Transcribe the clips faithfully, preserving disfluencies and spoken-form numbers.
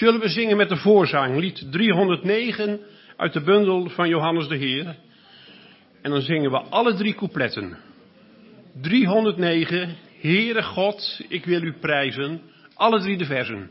zullen we zingen met de voorzang, lied driehonderdnegen uit de bundel van Johannes de Heer. En dan zingen we alle drie coupletten. driehonderdnegen, Heere God, ik wil u prijzen, alle drie de versen.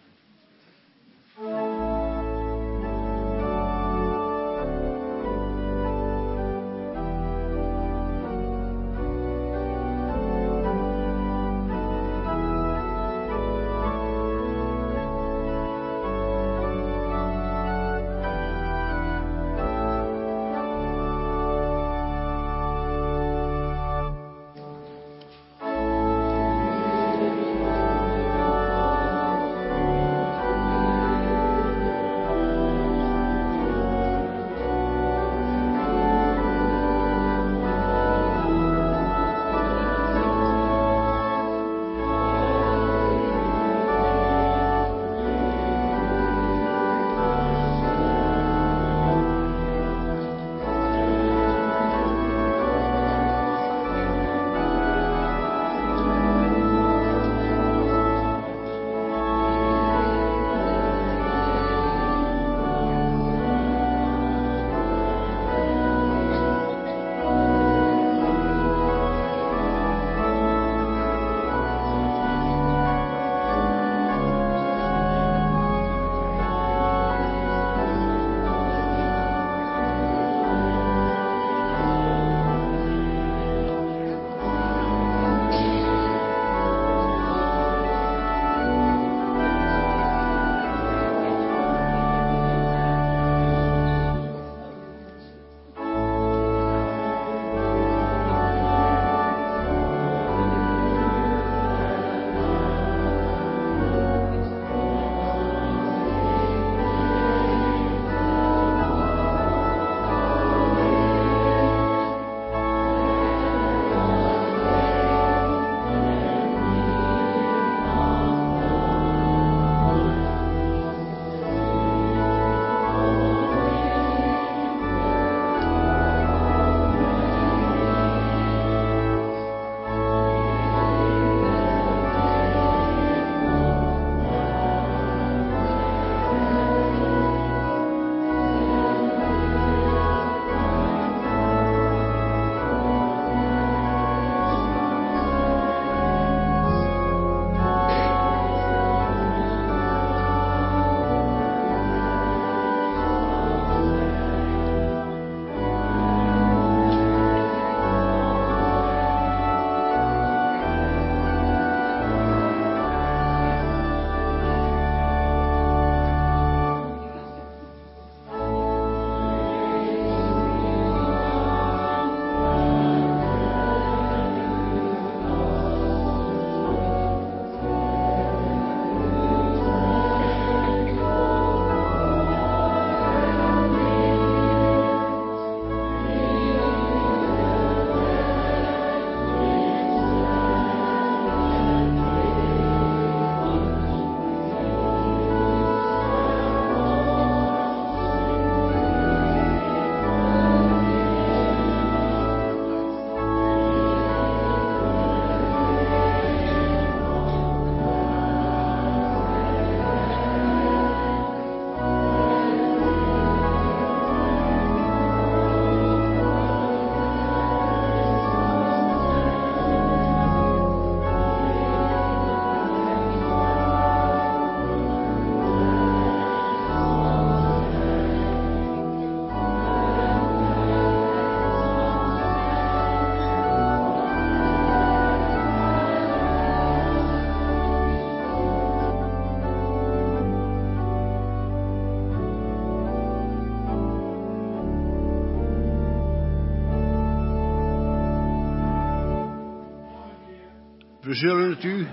We zullen het u,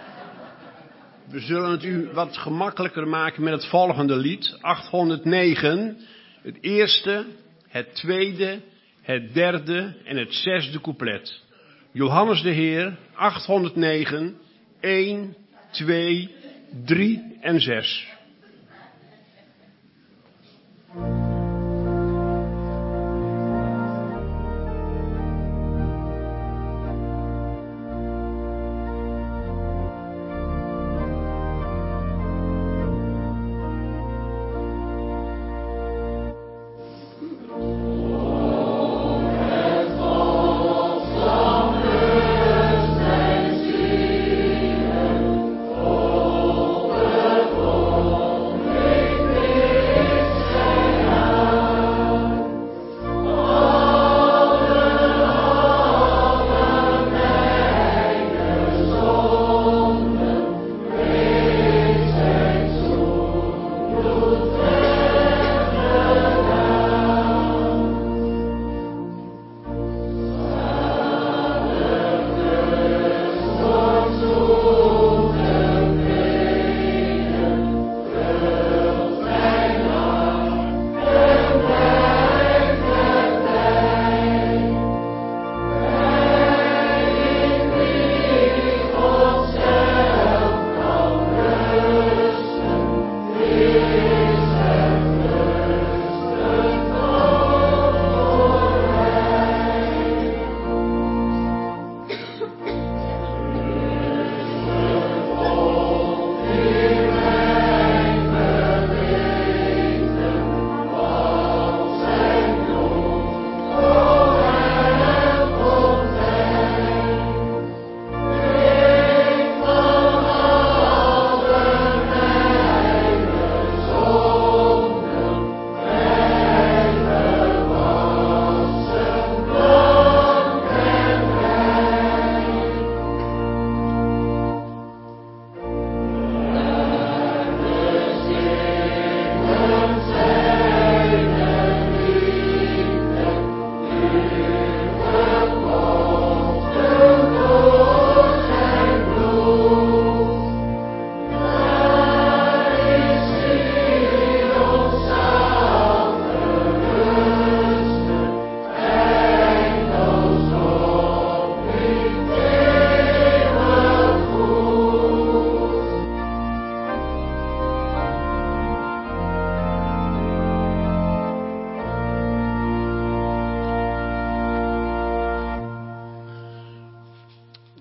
we zullen het u wat gemakkelijker maken met het volgende lied. achthonderdnegen, het eerste, het tweede, het derde en het zesde couplet. Johannes de Heer, achthonderdnegen, één, twee, drie en zes.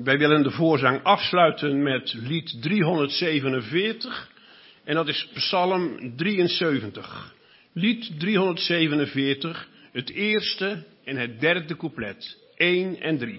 Wij willen de voorzang afsluiten met lied driehonderdzevenenveertig. En dat is Psalm drieënzeventig. Lied driehonderdzevenenveertig, het eerste en het derde couplet. één en drie.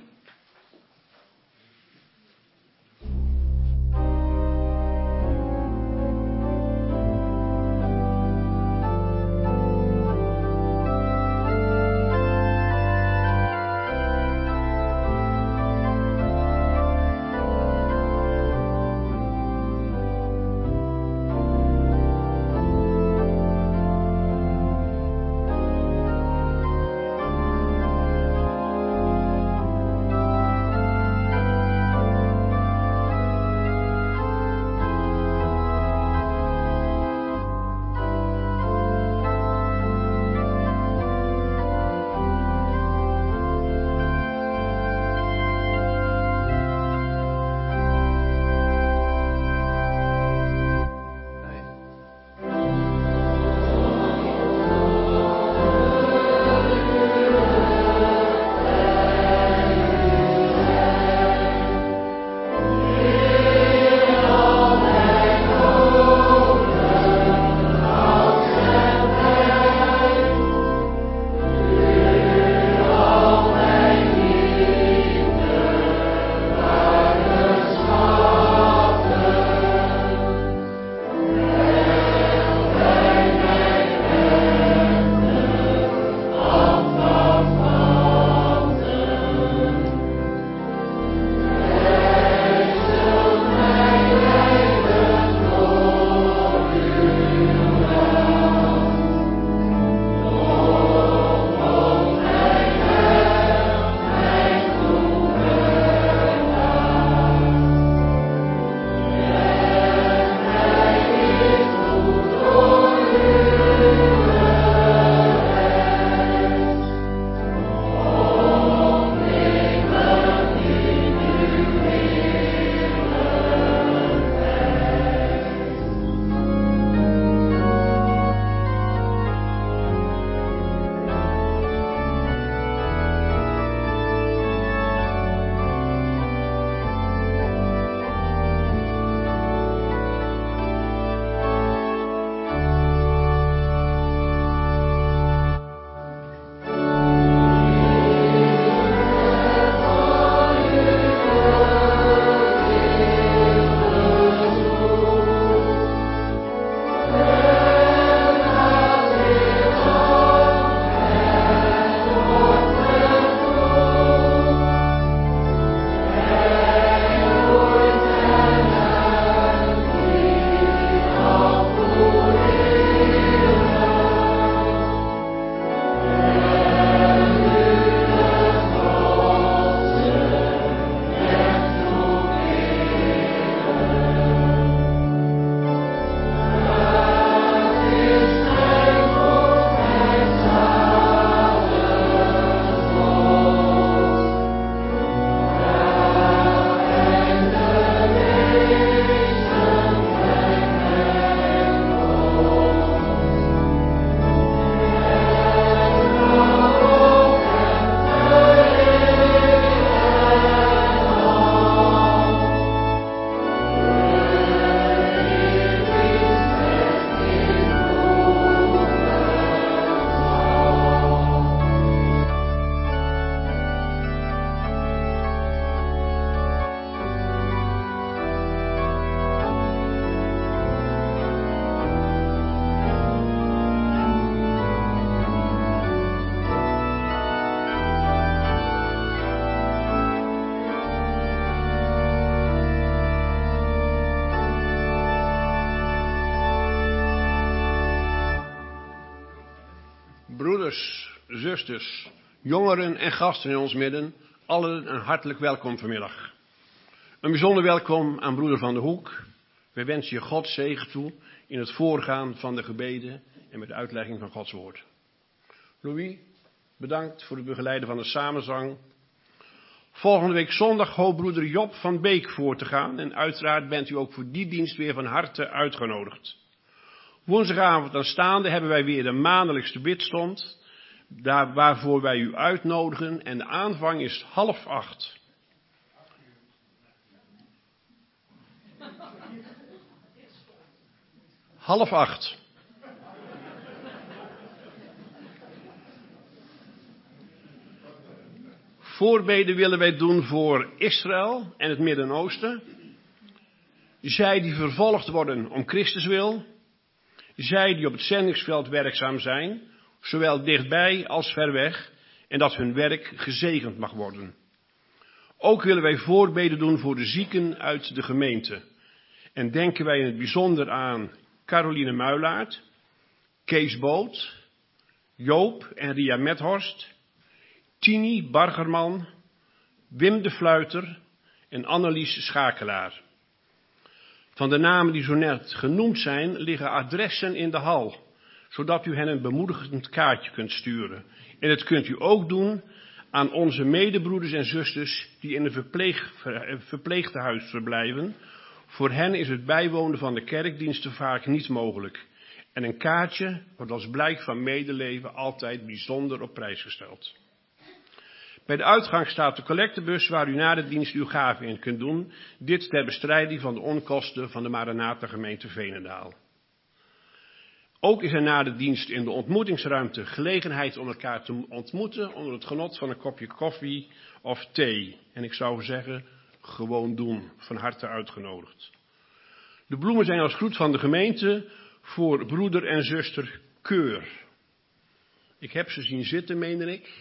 Broeders, zusters, jongeren en gasten in ons midden, allen een hartelijk welkom vanmiddag. Een bijzonder welkom aan broeder Van der Hoek. Wij wensen je God zegen toe in het voorgaan van de gebeden en met de uitlegging van Gods woord. Louis, bedankt voor het begeleiden van de samenzang. Volgende week zondag hoopt broeder Job van Beek voor te gaan en uiteraard bent u ook voor die dienst weer van harte uitgenodigd. Woensdagavond aanstaande hebben wij weer de maandelijkse bidstond, daar waarvoor wij u uitnodigen en de aanvang is half acht. half acht. Voorbeden willen wij doen voor Israël en het Midden-Oosten. Zij die vervolgd worden om Christus wil. Zij die op het zendingsveld werkzaam zijn, zowel dichtbij als ver weg, en dat hun werk gezegend mag worden. Ook willen wij voorbeden doen voor de zieken uit de gemeente. En denken wij in het bijzonder aan Caroline Muilaert, Kees Boot, Joop en Ria Methorst, Tini Bargerman, Wim de Fluiter en Annelies Schakelaar. Van de namen die zo net genoemd zijn, liggen adressen in de hal, zodat u hen een bemoedigend kaartje kunt sturen. En dat kunt u ook doen aan onze medebroeders en zusters die in een verpleeg, verpleegtehuis verblijven. Voor hen is het bijwonen van de kerkdiensten vaak niet mogelijk. En een kaartje wordt als blijk van medeleven altijd bijzonder op prijs gesteld. Bij de uitgang staat de collectebus waar u na de dienst uw gave in kunt doen. Dit ter bestrijding van de onkosten van de Maranatha gemeente Veenendaal. Ook is er na de dienst in de ontmoetingsruimte gelegenheid om elkaar te ontmoeten onder het genot van een kopje koffie of thee. En ik zou zeggen, gewoon doen, van harte uitgenodigd. De bloemen zijn als groet van de gemeente voor broeder en zuster Keur. Ik heb ze zien zitten, meen ik.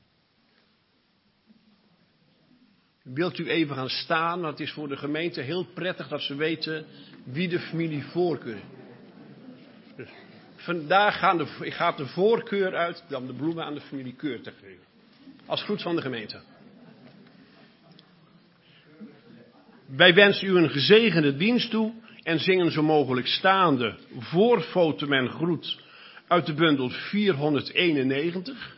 Wilt u even gaan staan, want het is voor de gemeente heel prettig dat ze weten wie de familie Voorkeur. Dus vandaag gaan de, gaat de voorkeur uit om de bloemen aan de familie Keur te geven. Als groet van de gemeente. Wij wensen u een gezegende dienst toe en zingen zo mogelijk staande voor Fotemen groet uit de bundel vierhonderdeenennegentig.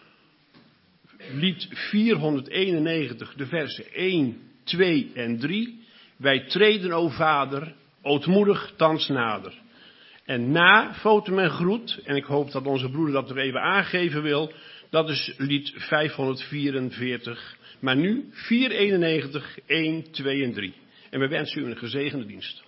Lied vierhonderdeenennegentig, de versen één, twee en drie. Wij treden, o Vader, ootmoedig thans nader. En na Fotemen groet, en ik hoop dat onze broeder dat nog even aangeven wil, dat is lied vijfhonderdvierenveertig. Maar nu vierhonderdeenennegentig, één, twee en drie. En we wensen u een gezegende dienst.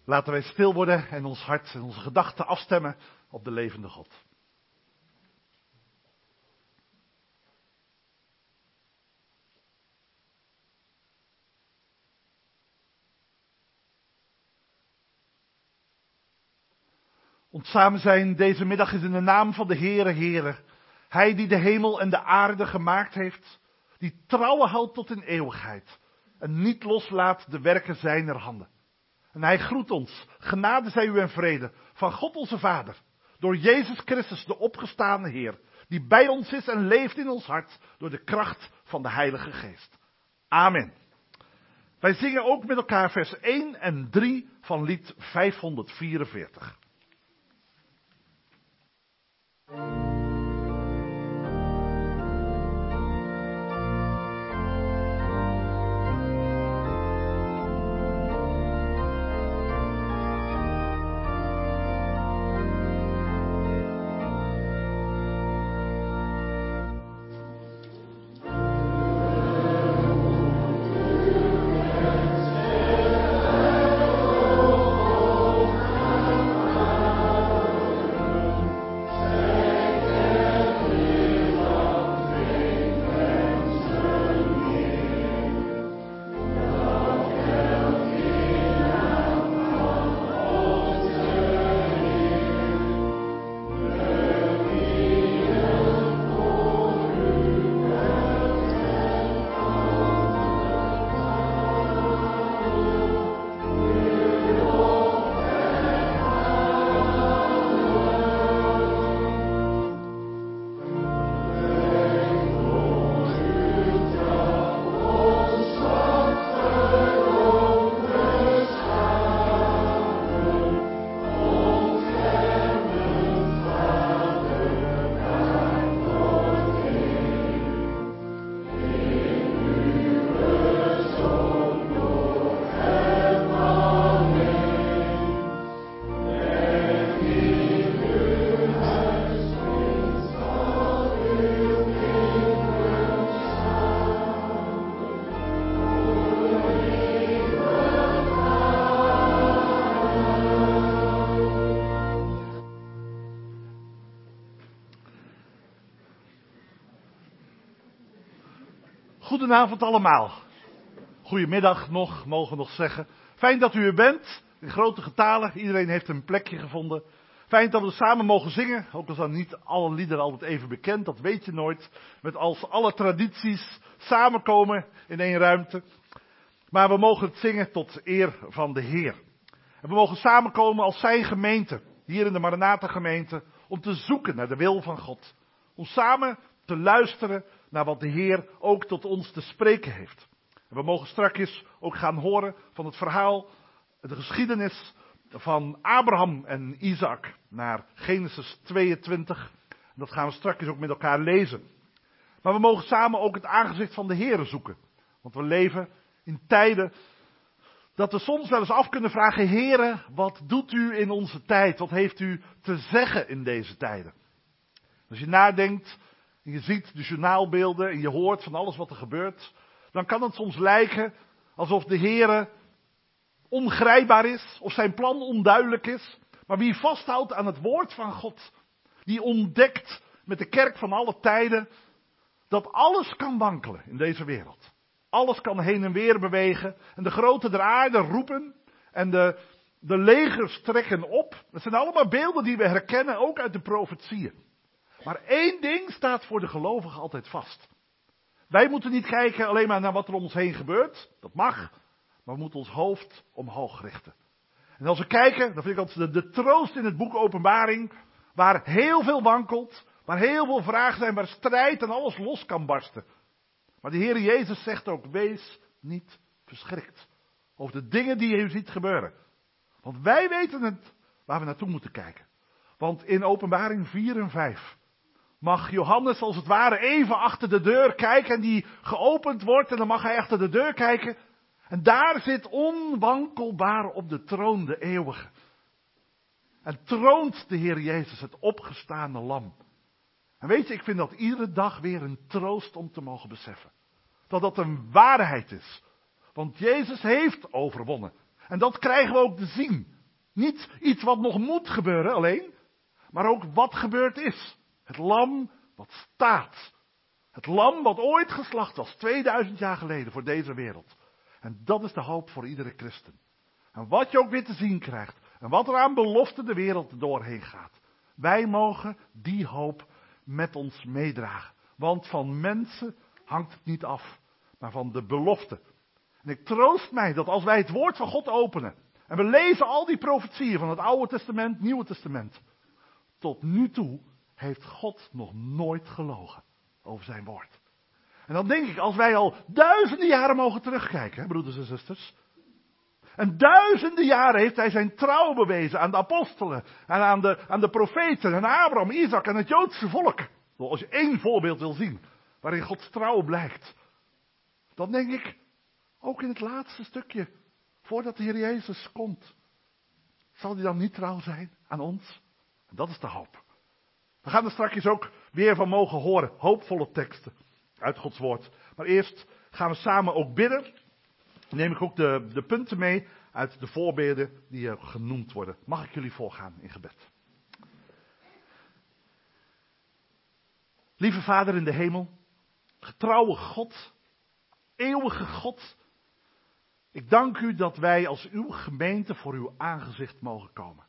Laten wij stil worden en ons hart en onze gedachten afstemmen op de levende God. Ons samen zijn deze middag is in de naam van de Heere, Heere. Hij die de hemel en de aarde gemaakt heeft, die trouwen houdt tot in eeuwigheid en niet loslaat de werken zijner handen. En hij groet ons, genade zij u en vrede, van God onze Vader, door Jezus Christus de opgestane Heer, die bij ons is en leeft in ons hart, door de kracht van de Heilige Geest. Amen. Wij zingen ook met elkaar vers één en drie van lied vijfhonderdvierenveertig. Goedenavond allemaal. Goedemiddag nog, mogen we nog zeggen. Fijn dat u er bent, in grote getalen. Iedereen heeft een plekje gevonden. Fijn dat we samen mogen zingen, ook al zijn niet alle liederen altijd even bekend, dat weet je nooit. Met als alle tradities samenkomen in één ruimte. Maar we mogen het zingen tot eer van de Heer. En we mogen samenkomen als zijn gemeente, hier in de Maranatha gemeente, om te zoeken naar de wil van God. Om samen te luisteren naar wat de Heer ook tot ons te spreken heeft. En we mogen straks ook gaan horen van het verhaal, de geschiedenis van Abraham en Isaac naar Genesis tweeëntwintig. En dat gaan we straks ook met elkaar lezen. Maar we mogen samen ook het aangezicht van de Heer zoeken. Want we leven in tijden dat we soms wel eens af kunnen vragen: Heere, wat doet u in onze tijd? Wat heeft u te zeggen in deze tijden? Als je nadenkt en je ziet de journaalbeelden en je hoort van alles wat er gebeurt, dan kan het soms lijken alsof de Heere ongrijpbaar is, of zijn plan onduidelijk is. Maar wie vasthoudt aan het woord van God, die ontdekt met de kerk van alle tijden dat alles kan wankelen in deze wereld. Alles kan heen en weer bewegen en de groten der aarde roepen en de, de legers trekken op. Dat zijn allemaal beelden die we herkennen, ook uit de profetieën. Maar één ding staat voor de gelovigen altijd vast. Wij moeten niet kijken alleen maar naar wat er om ons heen gebeurt, dat mag, maar we moeten ons hoofd omhoog richten. En als we kijken, dan vind ik altijd de, de troost in het boek Openbaring, waar heel veel wankelt, waar heel veel vragen zijn, waar strijd en alles los kan barsten. Maar de Heer Jezus zegt ook: wees niet verschrikt over de dingen die u ziet gebeuren. Want wij weten het waar we naartoe moeten kijken. Want in Openbaring vier en vijf mag Johannes als het ware even achter de deur kijken en die geopend wordt en dan mag hij achter de deur kijken. En daar zit onwankelbaar op de troon de eeuwige. En troont de Heer Jezus, het opgestane lam. En weet je, ik vind dat iedere dag weer een troost om te mogen beseffen. Dat dat een waarheid is. Want Jezus heeft overwonnen. En dat krijgen we ook te zien. Niet iets wat nog moet gebeuren alleen, maar ook wat gebeurd is. Het lam wat staat. Het lam wat ooit geslacht was, tweeduizend jaar geleden voor deze wereld. En dat is de hoop voor iedere christen. En wat je ook weer te zien krijgt, en wat er aan belofte de wereld doorheen gaat. Wij mogen die hoop met ons meedragen. Want van mensen hangt het niet af, maar van de belofte. En ik troost mij dat als wij het woord van God openen, en we lezen al die profetieën van het Oude Testament, Nieuwe Testament. Tot nu toe heeft God nog nooit gelogen over zijn woord. En dan denk ik, als wij al duizenden jaren mogen terugkijken, hè, broeders en zusters. En duizenden jaren heeft hij zijn trouw bewezen aan de apostelen, en aan de, aan de profeten, en Abraham, Isaac en het Joodse volk. Als je één voorbeeld wil zien, waarin Gods trouw blijkt. Dan denk ik, ook in het laatste stukje, voordat de Heer Jezus komt, zal hij dan niet trouw zijn aan ons? En dat is de hoop. We gaan er straks ook weer van mogen horen, hoopvolle teksten uit Gods woord. Maar eerst gaan we samen ook bidden. Dan neem ik ook de, de punten mee uit de voorbeden die er genoemd worden. Mag ik jullie voorgaan in gebed? Lieve Vader in de hemel, getrouwe God, eeuwige God. Ik dank u dat wij als uw gemeente voor uw aangezicht mogen komen.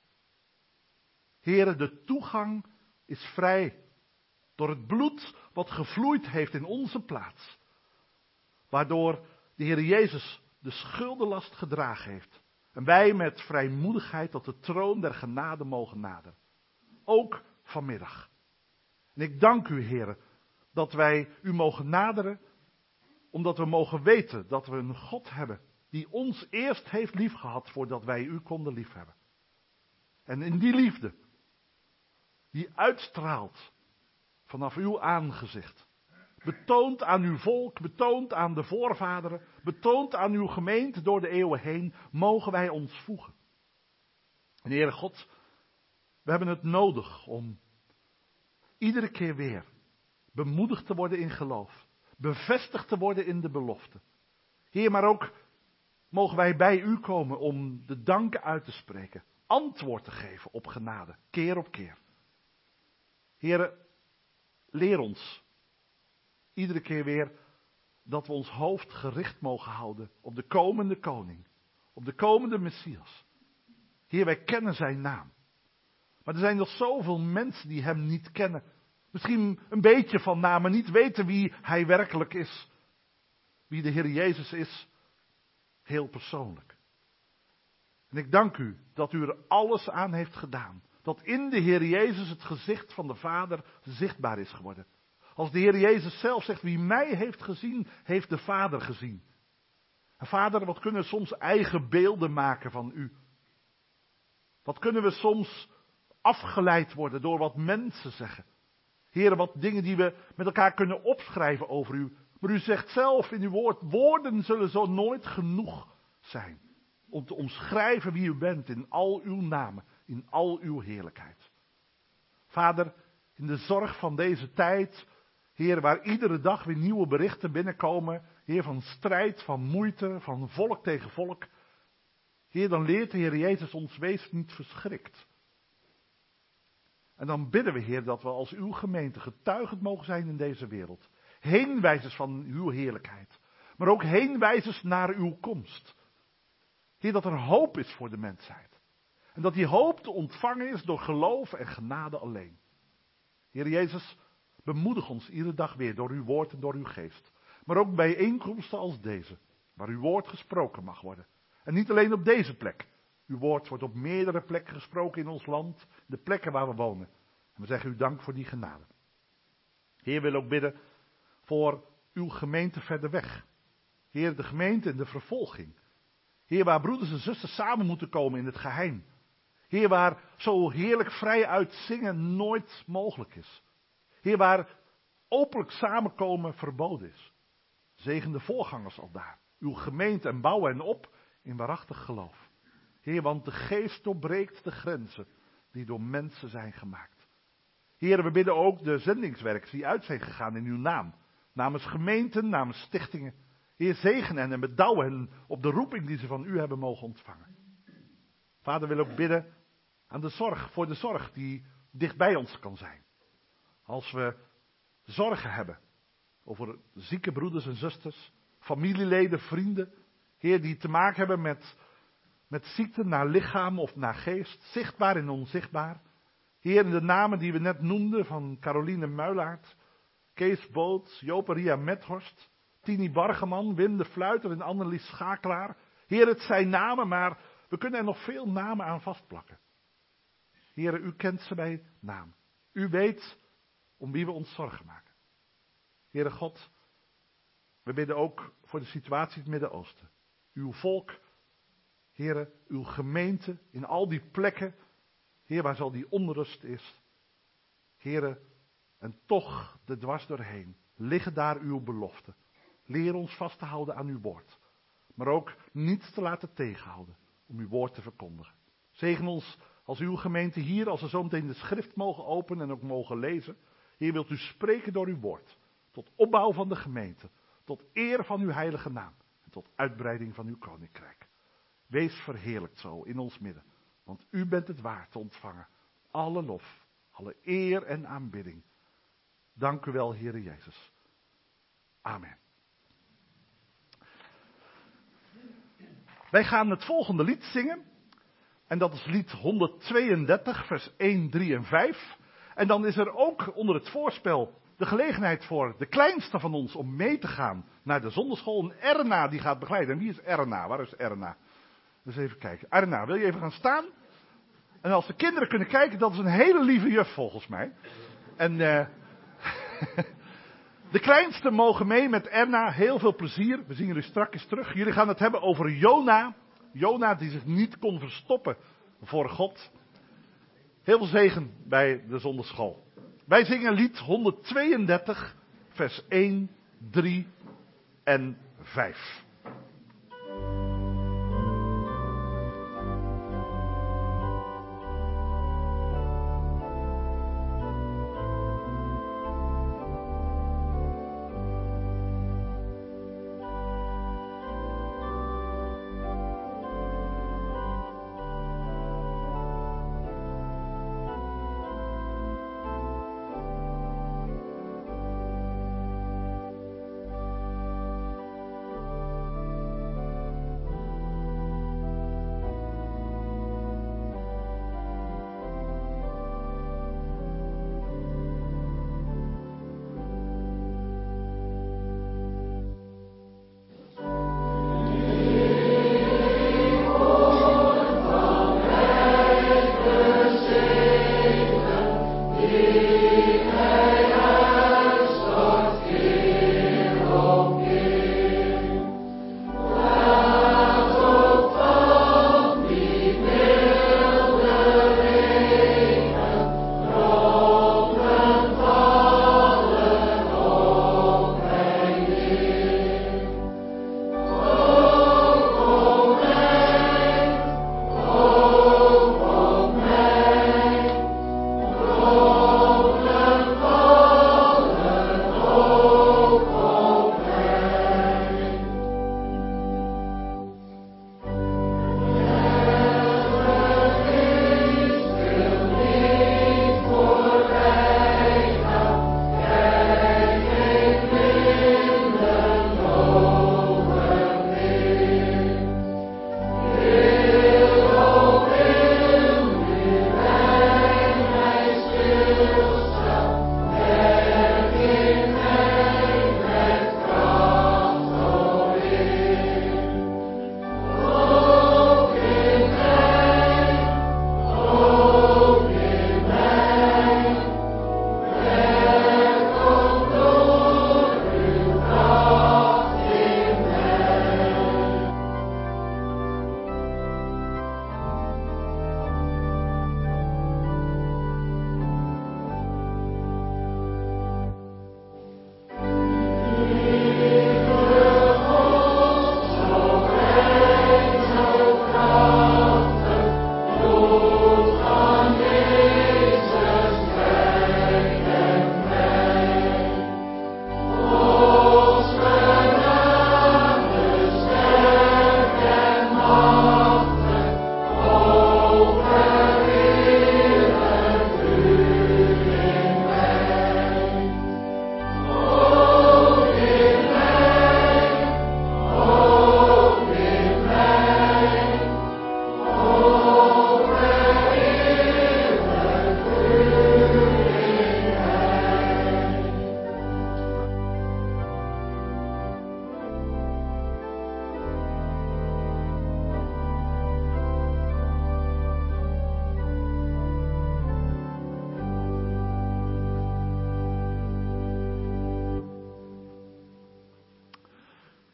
Here, de toegang is vrij door het bloed wat gevloeid heeft in onze plaats. Waardoor de Heer Jezus de schuldenlast gedragen heeft. En wij met vrijmoedigheid tot de troon der genade mogen naderen. Ook vanmiddag. En ik dank u, Heer, dat wij u mogen naderen, omdat we mogen weten dat we een God hebben die ons eerst heeft liefgehad voordat wij u konden liefhebben. En in die liefde, die uitstraalt vanaf uw aangezicht, betoond aan uw volk, betoond aan de voorvaderen, betoond aan uw gemeente door de eeuwen heen, mogen wij ons voegen. En Heere God, we hebben het nodig om iedere keer weer bemoedigd te worden in geloof, bevestigd te worden in de belofte. Heer, maar ook mogen wij bij u komen om de danken uit te spreken, antwoord te geven op genade, keer op keer. Heere, leer ons iedere keer weer dat we ons hoofd gericht mogen houden op de komende koning, op de komende Messias. Heer, wij kennen zijn naam. Maar er zijn nog zoveel mensen die hem niet kennen. Misschien een beetje van naam, maar niet weten wie hij werkelijk is. Wie de Heer Jezus is, heel persoonlijk. En ik dank u dat u er alles aan heeft gedaan. Dat in de Heer Jezus het gezicht van de Vader zichtbaar is geworden. Als de Heer Jezus zelf zegt, wie mij heeft gezien, heeft de Vader gezien. En Vader, wat kunnen we soms eigen beelden maken van u? Wat kunnen we soms afgeleid worden door wat mensen zeggen? Heer, wat dingen die we met elkaar kunnen opschrijven over u. Maar u zegt zelf in uw woord, woorden zullen zo nooit genoeg zijn. Om te omschrijven wie u bent in al uw namen, in al uw heerlijkheid. Vader, in de zorg van deze tijd, Heer, waar iedere dag weer nieuwe berichten binnenkomen. Heer, van strijd, van moeite, van volk tegen volk. Heer, dan leert de Heer Jezus ons, wees niet verschrikt. En dan bidden we, Heer, dat we als uw gemeente getuigend mogen zijn in deze wereld. Heenwijzers van uw heerlijkheid. Maar ook heenwijzers naar uw komst. Heer, dat er hoop is voor de mensheid. En dat die hoop te ontvangen is door geloof en genade alleen. Heer Jezus, bemoedig ons iedere dag weer door uw woord en door uw geest. Maar ook bij bijeenkomsten als deze, waar uw woord gesproken mag worden. En niet alleen op deze plek. Uw woord wordt op meerdere plekken gesproken in ons land, de plekken waar we wonen. En we zeggen u dank voor die genade. Heer, wil ook bidden voor uw gemeente verder weg. Heer, de gemeente in de vervolging. Heer, waar broeders en zusters samen moeten komen in het geheim. Heer, waar zo heerlijk vrij uit zingen nooit mogelijk is. Heer, waar openlijk samenkomen verboden is. Zegen de voorgangers al daar. Uw gemeente en bouw hen op in waarachtig geloof. Heer, want de geest doorbreekt de grenzen die door mensen zijn gemaakt. Heer, we bidden ook de zendingswerkers die uit zijn gegaan in uw naam. Namens gemeenten, namens stichtingen. Heer, zegen hen en bedouw hen op de roeping die ze van u hebben mogen ontvangen. Vader wil ook bidden aan de zorg, voor de zorg die dicht bij ons kan zijn. Als we zorgen hebben over zieke broeders en zusters, familieleden, vrienden, Heer, die te maken hebben met, met ziekte naar lichaam of naar geest, zichtbaar en onzichtbaar. Heer, in de namen die we net noemden van Caroline Muilaert, Kees Boot, Joperia Methorst, Tini Bargeman, Wim de Fluiter en Annelies Schakelaar. Heer, het zijn namen, maar we kunnen er nog veel namen aan vastplakken. Heer, u kent ze bij naam. U weet om wie we ons zorgen maken. Heere God, we bidden ook voor de situatie in het Midden-Oosten. Uw volk, Heere, uw gemeente, in al die plekken, Heer, waar zal die onrust is. Heere, en toch de dwars doorheen, liggen daar uw beloften. Leer ons vast te houden aan uw woord. Maar ook niets te laten tegenhouden om uw woord te verkondigen. Zegen ons als uw gemeente hier, als we zo meteen de schrift mogen openen en ook mogen lezen. Heer, wilt u spreken door uw woord. Tot opbouw van de gemeente. Tot eer van uw heilige naam. En tot uitbreiding van uw koninkrijk. Wees verheerlijkt zo in ons midden. Want u bent het waard te ontvangen. Alle lof, alle eer en aanbidding. Dank u wel, Heere Jezus. Amen. Wij gaan het volgende lied zingen. En dat is lied honderdtweeëndertig, vers één, drie en vijf. En dan is er ook onder het voorspel de gelegenheid voor de kleinste van ons om mee te gaan naar de zonderschool. En Erna die gaat begeleiden. En wie is Erna? Waar is Erna? Dus even kijken. Erna, wil je even gaan staan? En als de kinderen kunnen kijken, dat is een hele lieve juf volgens mij. En uh, de kleinsten mogen mee met Erna. Heel veel plezier. We zien jullie straks terug. Jullie gaan het hebben over Jona. Jona die zich niet kon verstoppen voor God. Heel veel zegen bij de zonderschool. Wij zingen lied honderdtweeëndertig, vers één, drie en vijf.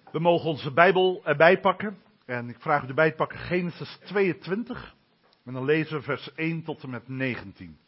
We mogen onze Bijbel erbij pakken. En ik vraag u erbij te pakken Genesis tweeëntwintig. En dan lezen we vers één tot en met negentien.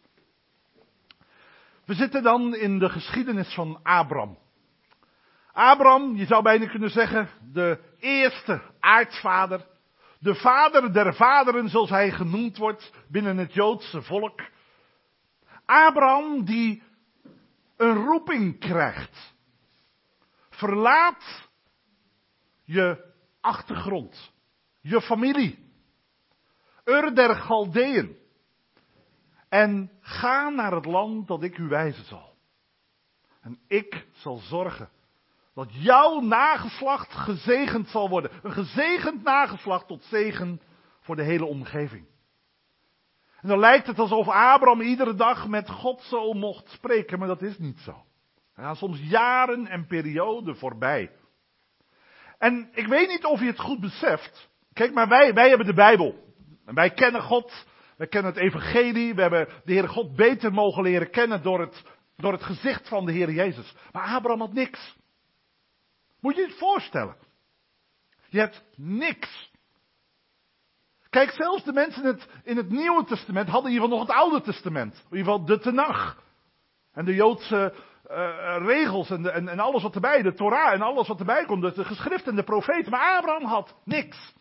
We zitten dan in de geschiedenis van Abram. Abram, je zou bijna kunnen zeggen, de eerste aartsvader. De vader der vaderen, zoals hij genoemd wordt binnen het Joodse volk. Abram die een roeping krijgt. Verlaat je achtergrond, je familie, Ur der Galdeën, en ga naar het land dat ik u wijzen zal. En ik zal zorgen dat jouw nageslacht gezegend zal worden. Een gezegend nageslacht tot zegen voor de hele omgeving. En dan lijkt het alsof Abram iedere dag met God zo mocht spreken, maar dat is niet zo. Er gaan soms jaren en perioden voorbij. En ik weet niet of je het goed beseft. Kijk, maar wij, wij hebben de Bijbel. En wij kennen God. Wij kennen het evangelie. We hebben de Heere God beter mogen leren kennen door het, door het gezicht van de Heer Jezus. Maar Abraham had niks. Moet je je het voorstellen. Je hebt niks. Kijk, zelfs de mensen in het, in het Nieuwe Testament hadden in ieder geval nog het Oude Testament. In ieder geval de Tenach. En de Joodse uh, regels en, de, en, en alles wat erbij, de Torah en alles wat erbij komt. Dus de geschriften en de profeten. Maar Abraham had niks.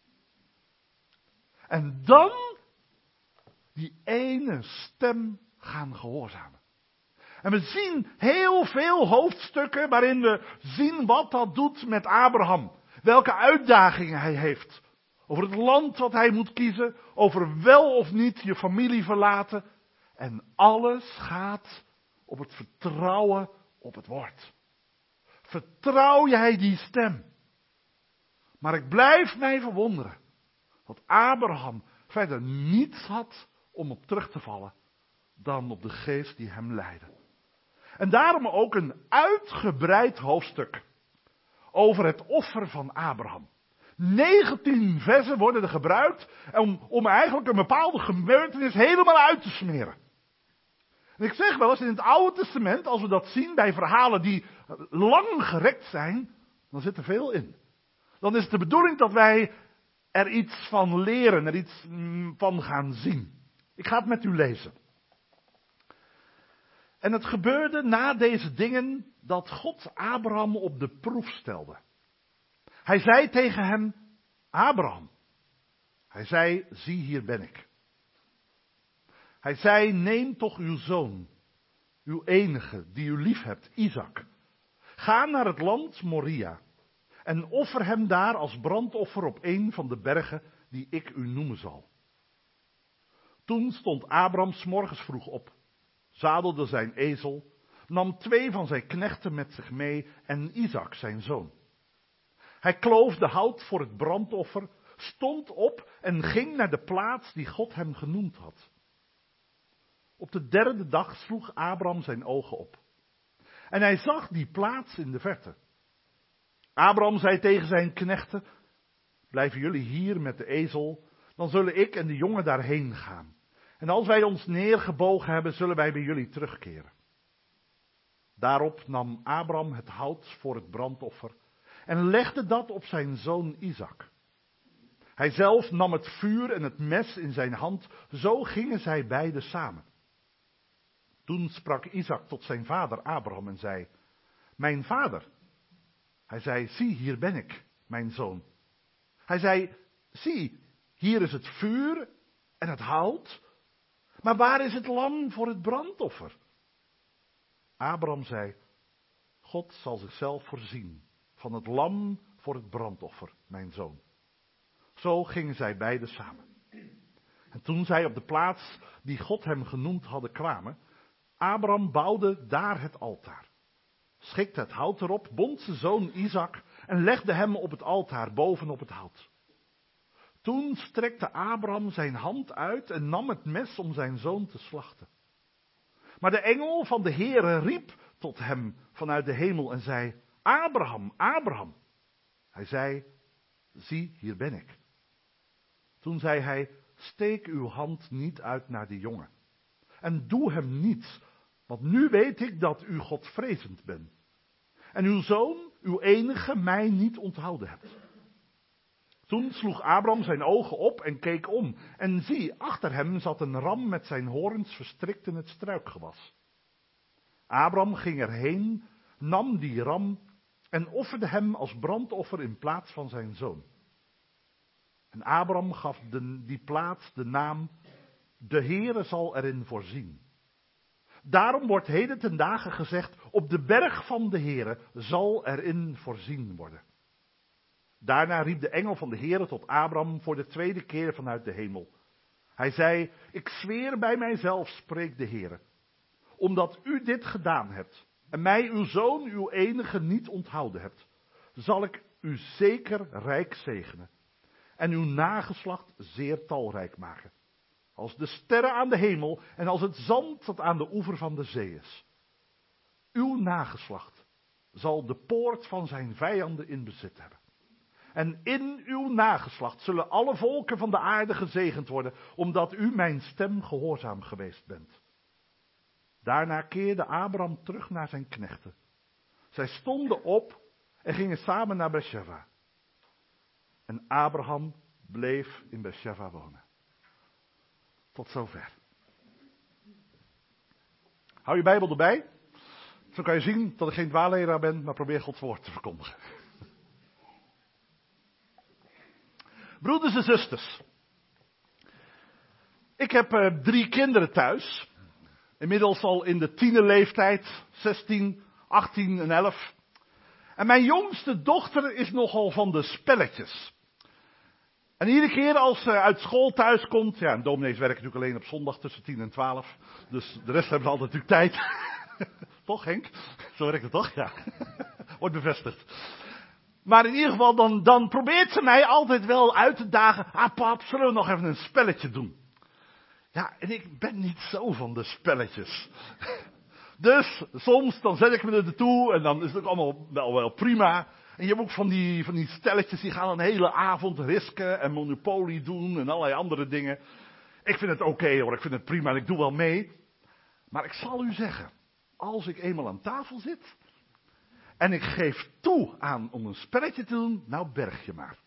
En dan die ene stem gaan gehoorzamen. En we zien heel veel hoofdstukken waarin we zien wat dat doet met Abraham. Welke uitdagingen hij heeft. Over het land wat hij moet kiezen. Over wel of niet je familie verlaten. En alles gaat op het vertrouwen op het woord. Vertrouw jij die stem? Maar ik blijf mij verwonderen. Dat Abraham verder niets had om op terug te vallen. Dan op de geest die hem leidde. En daarom ook een uitgebreid hoofdstuk. Over het offer van Abraham. negentien versen worden er gebruikt om, om eigenlijk een bepaalde gebeurtenis helemaal uit te smeren. En ik zeg wel eens, in het Oude Testament, als we dat zien bij verhalen die lang gerekt zijn, dan zit er veel in. Dan is het de bedoeling dat wij er iets van leren, er iets van gaan zien. Ik ga het met u lezen. En het gebeurde na deze dingen dat God Abraham op de proef stelde. Hij zei tegen hem, Abraham. Hij zei, zie hier ben ik. Hij zei, neem toch uw zoon, uw enige, die u lief hebt, Isaac. Ga naar het land Moria en offer hem daar als brandoffer op een van de bergen die ik u noemen zal. Toen stond Abraham 's morgens vroeg op, zadelde zijn ezel, nam twee van zijn knechten met zich mee en Isaac zijn zoon. Hij kloof de hout voor het brandoffer, stond op en ging naar de plaats die God hem genoemd had. Op de derde dag sloeg Abraham zijn ogen op. En hij zag die plaats in de verte. Abraham zei tegen zijn knechten, blijven jullie hier met de ezel, dan zullen ik en de jongen daarheen gaan. En als wij ons neergebogen hebben, zullen wij bij jullie terugkeren. Daarop nam Abraham het hout voor het brandoffer en legde dat op zijn zoon Isaac. Hij zelf nam het vuur en het mes in zijn hand, zo gingen zij beiden samen. Toen sprak Isaac tot zijn vader Abraham en zei, mijn vader. Hij zei, zie, hier ben ik, mijn zoon. Hij zei, zie, hier is het vuur en het hout, maar waar is het lam voor het brandoffer? Abraham zei, God zal zichzelf voorzien van het lam voor het brandoffer, mijn zoon. Zo gingen zij beiden samen. En toen zij op de plaats die God hem genoemd hadden kwamen, Abraham bouwde daar het altaar. Schikte het hout erop, bond zijn zoon Isaac en legde hem op het altaar bovenop het hout. Toen strekte Abraham zijn hand uit en nam het mes om zijn zoon te slachten. Maar de engel van de Heere riep tot hem vanuit de hemel en zei, Abraham, Abraham. Hij zei, zie, hier ben ik. Toen zei hij, steek uw hand niet uit naar de jongen. En doe hem niets, want nu weet ik dat u Godvrezend bent. en uw zoon, uw enige, mij niet onthouden hebt. Toen sloeg Abraham zijn ogen op en keek om. En zie, achter hem zat een ram met zijn horens verstrikt in het struikgewas. Abraham ging erheen, nam die ram en offerde hem als brandoffer in plaats van zijn zoon. En Abraham gaf de, die plaats de naam, de Heere zal erin voorzien. Daarom wordt heden ten dagen gezegd, op de berg van de Heere zal erin voorzien worden. Daarna riep de engel van de Heere tot Abraham voor de tweede keer vanuit de hemel. Hij zei, ik zweer bij mijzelf, spreekt de Heere, omdat u dit gedaan hebt en mij uw zoon, uw enige, niet onthouden hebt, zal ik u zeker rijk zegenen en uw nageslacht zeer talrijk maken. Als de sterren aan de hemel en als het zand dat aan de oever van de zee is. Uw nageslacht zal de poort van zijn vijanden in bezit hebben. En in uw nageslacht zullen alle volken van de aarde gezegend worden, omdat u mijn stem gehoorzaam geweest bent. Daarna keerde Abraham terug naar zijn knechten. Zij stonden op en gingen samen naar Beersheba. En Abraham bleef in Beersheba wonen. Tot zover. Hou je Bijbel erbij. Zo kan je zien dat ik geen dwaalleraar ben, maar probeer Gods woord te verkondigen. Broeders en zusters. Ik heb uh, drie kinderen thuis. Inmiddels al in de tienerleeftijd. zestien, achttien en elf. En mijn jongste dochter is nogal van de spelletjes. En iedere keer als ze uit school thuis komt. Ja, en dominees werken natuurlijk alleen op zondag tussen tien en twaalf. Dus de rest hebben ze altijd natuurlijk tijd. Toch Henk? Zo werkt het toch? Ja. Wordt bevestigd. Maar in ieder geval, dan, dan probeert ze mij altijd wel uit te dagen. Ah pap, zullen we nog even een spelletje doen? Ja, en ik ben niet zo van de spelletjes. Dus soms dan zet ik me er toe en dan is het ook allemaal wel, wel prima. En je hebt ook van die, van die stelletjes die gaan een hele avond risken en Monopoly doen en allerlei andere dingen. Ik vind het oké okay, hoor, ik vind het prima en ik doe wel mee. Maar ik zal u zeggen, als ik eenmaal aan tafel zit en ik geef toe aan om een spelletje te doen, nou berg je maar.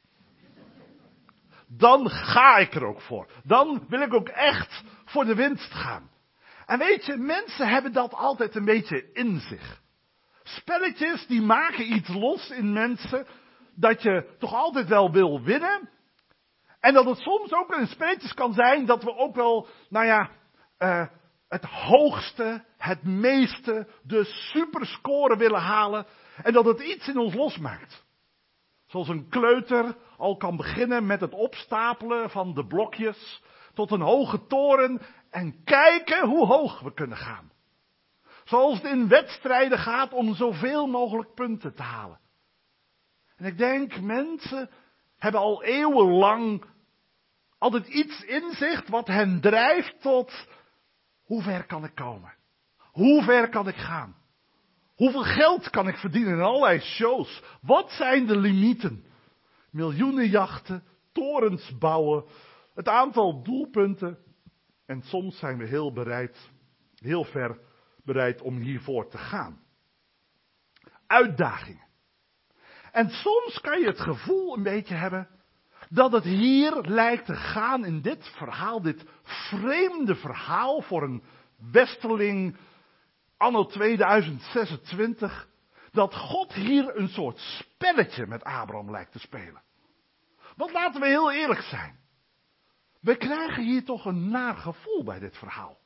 Dan ga ik er ook voor. Dan wil ik ook echt voor de winst gaan. En weet je, mensen hebben dat altijd een beetje in zich. Spelletjes die maken iets los in mensen dat je toch altijd wel wil winnen. En dat het soms ook in spelletjes kan zijn dat we ook wel, nou ja, uh, het hoogste, het meeste, de superscore willen halen. En dat het iets in ons losmaakt. Zoals een kleuter al kan beginnen met het opstapelen van de blokjes tot een hoge toren en kijken hoe hoog we kunnen gaan. Zoals het in wedstrijden gaat om zoveel mogelijk punten te halen. En ik denk, mensen hebben al eeuwenlang altijd iets in zich wat hen drijft tot hoe ver kan ik komen? Hoe ver kan ik gaan? Hoeveel geld kan ik verdienen in allerlei shows? Wat zijn de limieten? Miljoenen jachten, torens bouwen, het aantal doelpunten. En soms zijn we heel bereid, heel ver bereid om hiervoor te gaan. Uitdagingen. En soms kan je het gevoel een beetje hebben dat het hier lijkt te gaan in dit verhaal, dit vreemde verhaal voor een westerling anno tweeduizend zesentwintig, dat God hier een soort spelletje met Abraham lijkt te spelen. Want laten we heel eerlijk zijn. We krijgen hier toch een naar gevoel bij dit verhaal.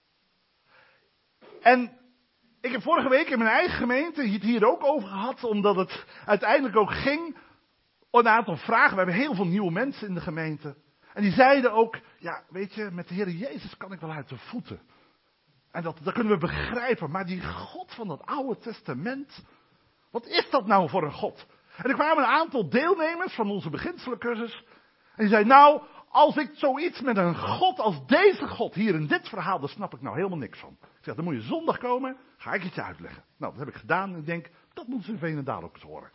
En ik heb vorige week in mijn eigen gemeente het hier ook over gehad, omdat het uiteindelijk ook ging om een aantal vragen. We hebben heel veel nieuwe mensen in de gemeente. En die zeiden ook, ja weet je, met de Heer Jezus kan ik wel uit de voeten. En dat, dat kunnen we begrijpen, maar die God van het Oude Testament, wat is dat nou voor een God? En er kwamen een aantal deelnemers van onze beginselencursus. En die zeiden, nou, als ik zoiets met een God als deze God hier in dit verhaal, daar snap ik nou helemaal niks van. Ik zeg, dan moet je zondag komen, ga ik het je uitleggen. Nou, dat heb ik gedaan en ik denk, dat moeten ze in Veenendaal ook eens horen.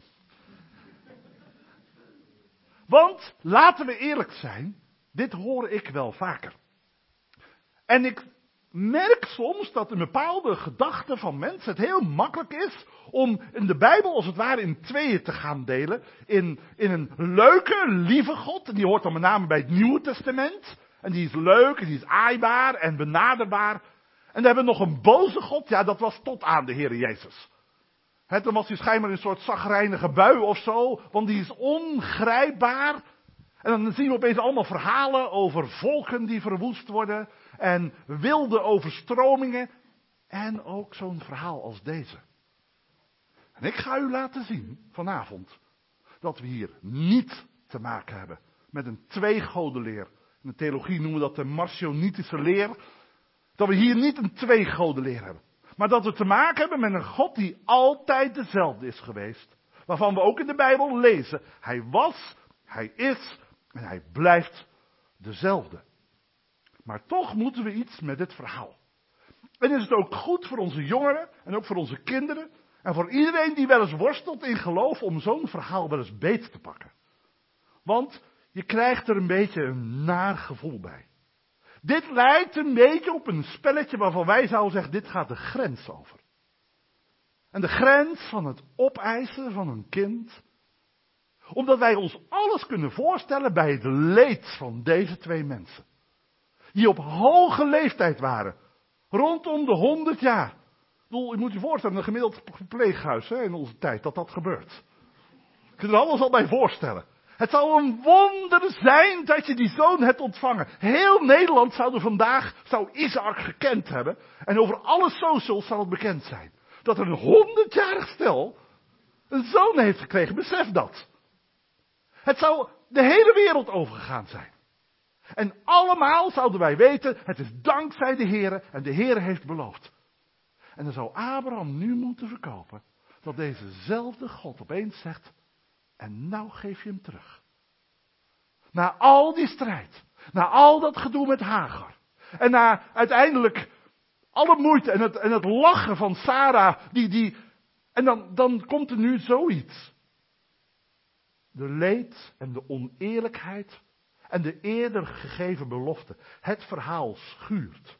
Want, laten we eerlijk zijn, dit hoor ik wel vaker. En ik merk soms dat een bepaalde gedachte van mensen het heel makkelijk is om in de Bijbel als het ware in tweeën te gaan delen. In, in een leuke, lieve God, en die hoort dan met name bij het Nieuwe Testament. En die is leuk, en die is aaibaar en benaderbaar. En dan hebben we nog een boze God, ja dat was tot aan de Heer Jezus. He, dan was hij schijnbaar een soort chagrijnige bui of zo, want die is ongrijpbaar. En dan zien we opeens allemaal verhalen over volken die verwoest worden en wilde overstromingen. En ook zo'n verhaal als deze. En ik ga u laten zien vanavond dat we hier niet te maken hebben met een tweegodenleer. In de theologie noemen we dat de marcionitische leer. Dat we hier niet een tweegodenleer hebben. Maar dat we te maken hebben met een God die altijd dezelfde is geweest. Waarvan we ook in de Bijbel lezen. Hij was, hij is en hij blijft dezelfde. Maar toch moeten we iets met dit verhaal. En is het ook goed voor onze jongeren en ook voor onze kinderen. En voor iedereen die wel eens worstelt in geloof om zo'n verhaal wel eens beet te pakken. Want je krijgt er een beetje een naar gevoel bij. Dit lijkt een beetje op een spelletje waarvan wij zouden zeggen, dit gaat de grens over. En de grens van het opeisen van een kind. Omdat wij ons alles kunnen voorstellen bij het leed van deze twee mensen. Die op hoge leeftijd waren. Rondom de honderd jaar. Ik bedoel, je moet je voorstellen, een gemiddeld verpleeghuis hè, in onze tijd, dat dat gebeurt. Je kunt er alles al bij voorstellen. Het zou een wonder zijn dat je die zoon hebt ontvangen. Heel Nederland zou er vandaag, zou Isaac gekend hebben. En over alle socials zal het bekend zijn. Dat er een honderdjarig stel een zoon heeft gekregen. Besef dat. Het zou de hele wereld overgegaan zijn. En allemaal zouden wij weten, het is dankzij de Heer en de Heer heeft beloofd. En dan zou Abraham nu moeten verkopen dat dezezelfde God opeens zegt, en nou geef je hem terug. Na al die strijd, na al dat gedoe met Hagar, en na uiteindelijk alle moeite en het, en het lachen van Sarah, die, die, en dan, dan komt er nu zoiets. De leed en de oneerlijkheid en de eerder gegeven belofte. Het verhaal schuurt.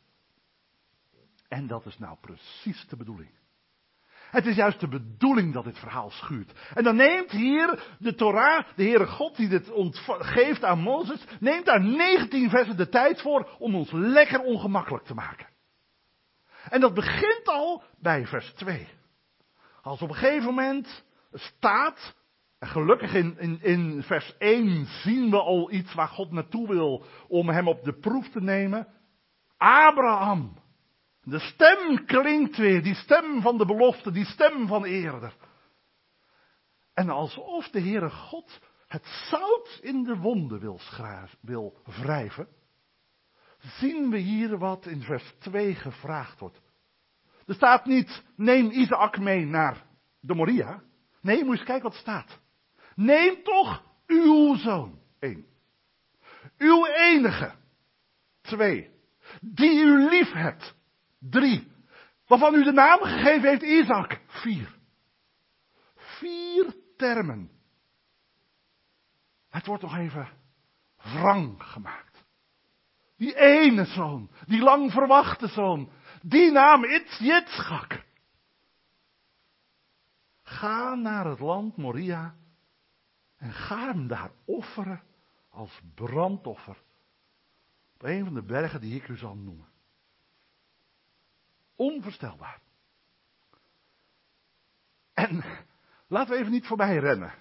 En dat is nou precies de bedoeling. Het is juist de bedoeling dat dit verhaal schuurt. En dan neemt hier de Torah, de Heere God die dit geeft aan Mozes, neemt daar negentien versen de tijd voor om ons lekker ongemakkelijk te maken. En dat begint al bij vers twee. Als op een gegeven moment staat, en gelukkig in, in, in vers één zien we al iets waar God naartoe wil om hem op de proef te nemen. Abraham. De stem klinkt weer, die stem van de belofte, die stem van eerder. En alsof de Heere God het zout in de wonden wil, schra- wil wrijven, zien we hier wat in vers twee gevraagd wordt. Er staat niet, neem Isaac mee naar de Moria. Nee, moet je eens kijken wat er staat. Neem toch uw zoon, één. Uw enige, twee. Die u lief hebt. Drie. Waarvan u de naam gegeven heeft Isaac. Vier. Vier termen. Het wordt nog even wrang gemaakt. Die ene zoon. Die lang verwachte zoon. Die naam Yitzchak. Ga naar het land Moria. En ga hem daar offeren als brandoffer. Op een van de bergen die ik u zal noemen. Onvoorstelbaar. En laten we even niet voorbij rennen.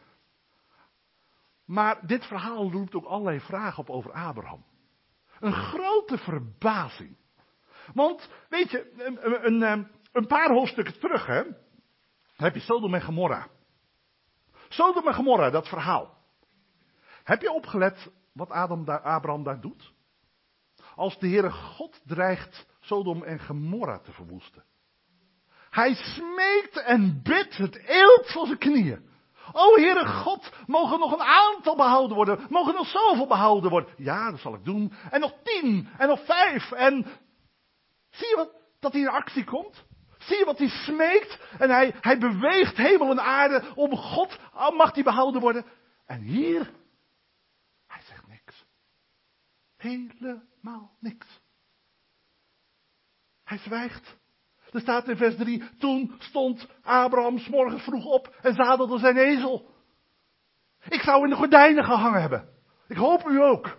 Maar dit verhaal roept ook allerlei vragen op over Abraham. Een grote verbazing. Want, weet je, een, een, een paar hoofdstukken terug, hè, heb je Sodom en Gomorra. Sodom en Gomorra, dat verhaal. Heb je opgelet wat Adam daar, Abraham daar doet? Als de Heere God dreigt Sodom en Gomorra te verwoesten. Hij smeekt en bidt het eelt van zijn knieën. O Heere God, mogen nog een aantal behouden worden. Mogen nog zoveel behouden worden. Ja, dat zal ik doen. En nog tien. En nog vijf. En zie je wat, dat hij in actie komt? Zie je wat hij smeekt? En hij, hij beweegt hemel en aarde om God. Mag die behouden worden? En hier, hij zegt niks. Helemaal niks. Hij zwijgt. Er staat in vers drie, toen stond Abraham 's morgens vroeg op en zadelde zijn ezel. Ik zou in de gordijnen gehangen hebben. Ik hoop u ook.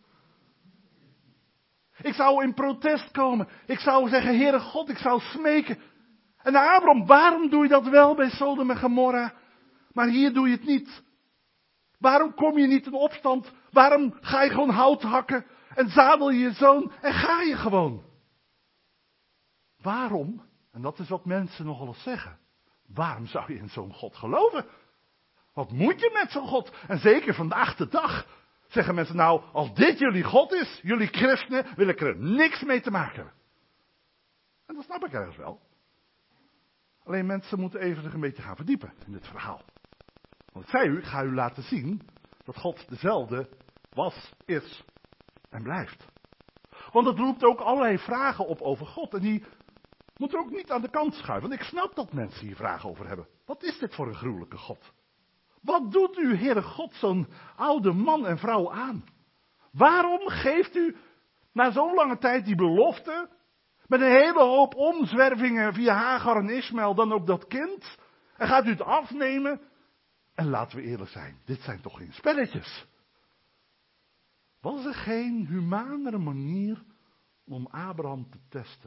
Ik zou in protest komen. Ik zou zeggen, Heere God, ik zou smeken. En Abraham, waarom doe je dat wel bij Sodom en Gomorra? Maar hier doe je het niet. Waarom kom je niet in opstand? Waarom ga je gewoon hout hakken en zadel je je zoon en ga je gewoon? Waarom, en dat is wat mensen nogal eens zeggen, waarom zou je in zo'n God geloven? Wat moet je met zo'n God? En zeker vandaag de dag zeggen mensen, nou, als dit jullie God is, jullie christenen, wil ik er niks mee te maken hebben. En dat snap ik ergens wel. Alleen mensen moeten even zich een beetje gaan verdiepen in dit verhaal. Want ik zei u, ik ga u laten zien dat God dezelfde was, is en blijft. Want het roept ook allerlei vragen op over God. En die moeten ook niet aan de kant schuiven. Want ik snap dat mensen hier vragen over hebben. Wat is dit voor een gruwelijke God? Wat doet u, Heere God, zo'n oude man en vrouw aan? Waarom geeft u na zo'n lange tijd die belofte, met een hele hoop omzwervingen via Hagar en Ismaël, dan ook dat kind, en gaat u het afnemen? En laten we eerlijk zijn, dit zijn toch geen spelletjes? Was er geen humanere manier om Abraham te testen?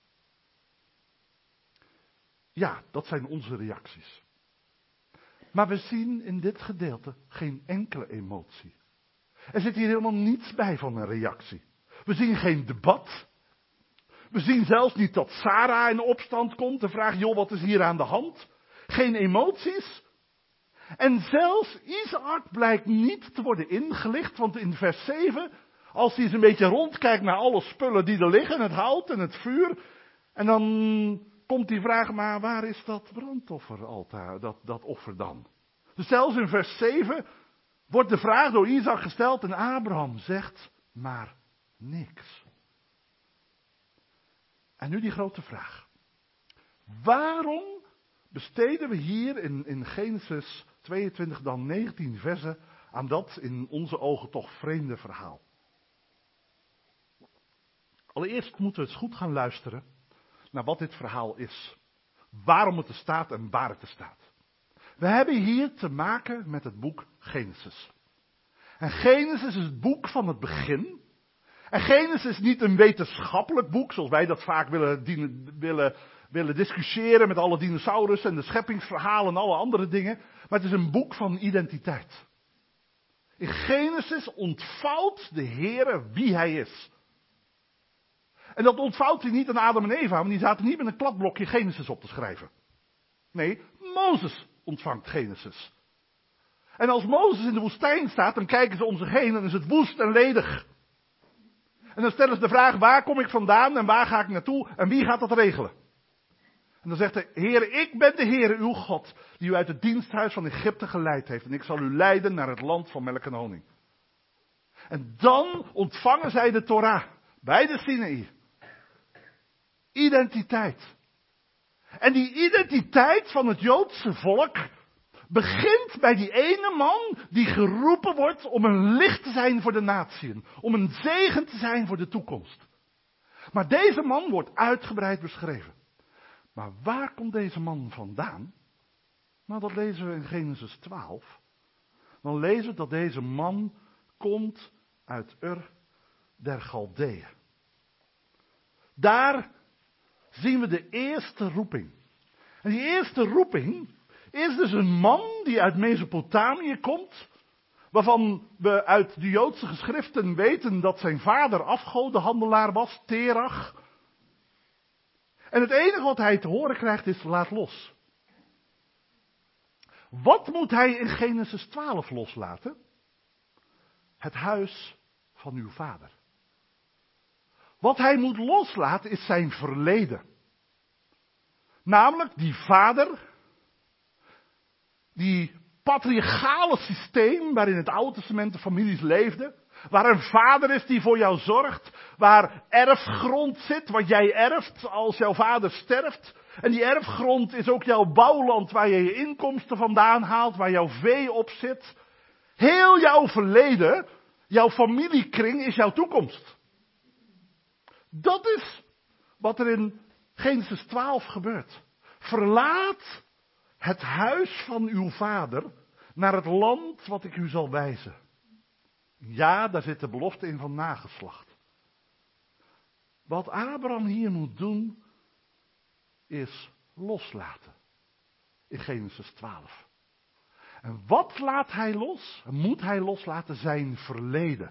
Ja, dat zijn onze reacties. Maar we zien in dit gedeelte geen enkele emotie. Er zit hier helemaal niets bij van een reactie. We zien geen debat. We zien zelfs niet dat Sarah in opstand komt en vraagt, joh, wat is hier aan de hand? Geen emoties. En zelfs Isaac blijkt niet te worden ingelicht, want in vers zeven, als hij eens een beetje rondkijkt naar alle spullen die er liggen, het hout en het vuur, en dan komt die vraag, maar waar is dat brandofferaltaar, dat, dat offer dan? Dus zelfs in vers zeven wordt de vraag door Isaac gesteld en Abraham zegt maar niks. En nu die grote vraag. Waarom besteden we hier in, in Genesis tweeëntwintig dan negentien versen aan dat in onze ogen toch vreemde verhaal? Allereerst moeten we eens goed gaan luisteren naar wat dit verhaal is. Waarom het er staat en waar het er staat. We hebben hier te maken met het boek Genesis. En Genesis is het boek van het begin. En Genesis is niet een wetenschappelijk boek, zoals wij dat vaak willen, dienen, willen, willen discussiëren met alle dinosaurussen en de scheppingsverhalen en alle andere dingen. Maar het is een boek van identiteit. In Genesis ontvouwt de Heere wie hij is. En dat ontvouwt hij niet aan Adam en Eva, want die zaten niet met een kladblokje Genesis op te schrijven. Nee, Mozes ontvangt Genesis. En als Mozes in de woestijn staat, dan kijken ze om zich heen en is het woest en ledig. En dan stellen ze de vraag, waar kom ik vandaan en waar ga ik naartoe en wie gaat dat regelen? En dan zegt de Heer, ik ben de Heer, uw God, die u uit het diensthuis van Egypte geleid heeft. En ik zal u leiden naar het land van melk en honing. En dan ontvangen zij de Torah, bij de Sinaï. Identiteit. En die identiteit van het Joodse volk begint bij die ene man die geroepen wordt om een licht te zijn voor de natieën. Om een zegen te zijn voor de toekomst. Maar deze man wordt uitgebreid beschreven. Maar waar komt deze man vandaan? Nou, dat lezen we in Genesis twaalf. Dan lezen we dat deze man komt uit Ur der Galdeeën. Daar zien we de eerste roeping. En die eerste roeping is dus een man die uit Mesopotamië komt, waarvan we uit de Joodse geschriften weten dat zijn vader afgodenhandelaar was, Terach. En het enige wat hij te horen krijgt is, laat los. Wat moet hij in Genesis twaalf loslaten? Het huis van uw vader. Wat hij moet loslaten is zijn verleden. Namelijk die vader, die patriarchale systeem waarin het Oude Testament de families leefden. Waar een vader is die voor jou zorgt. Waar erfgrond zit, wat jij erft als jouw vader sterft. En die erfgrond is ook jouw bouwland waar je je inkomsten vandaan haalt. Waar jouw vee op zit. Heel jouw verleden, jouw familiekring is jouw toekomst. Dat is wat er in Genesis twaalf gebeurt. Verlaat het huis van uw vader naar het land wat ik u zal wijzen. Ja, daar zit de belofte in van nageslacht. Wat Abraham hier moet doen, is loslaten. In Genesis twaalf. En wat laat hij los? Moet hij loslaten? Zijn verleden.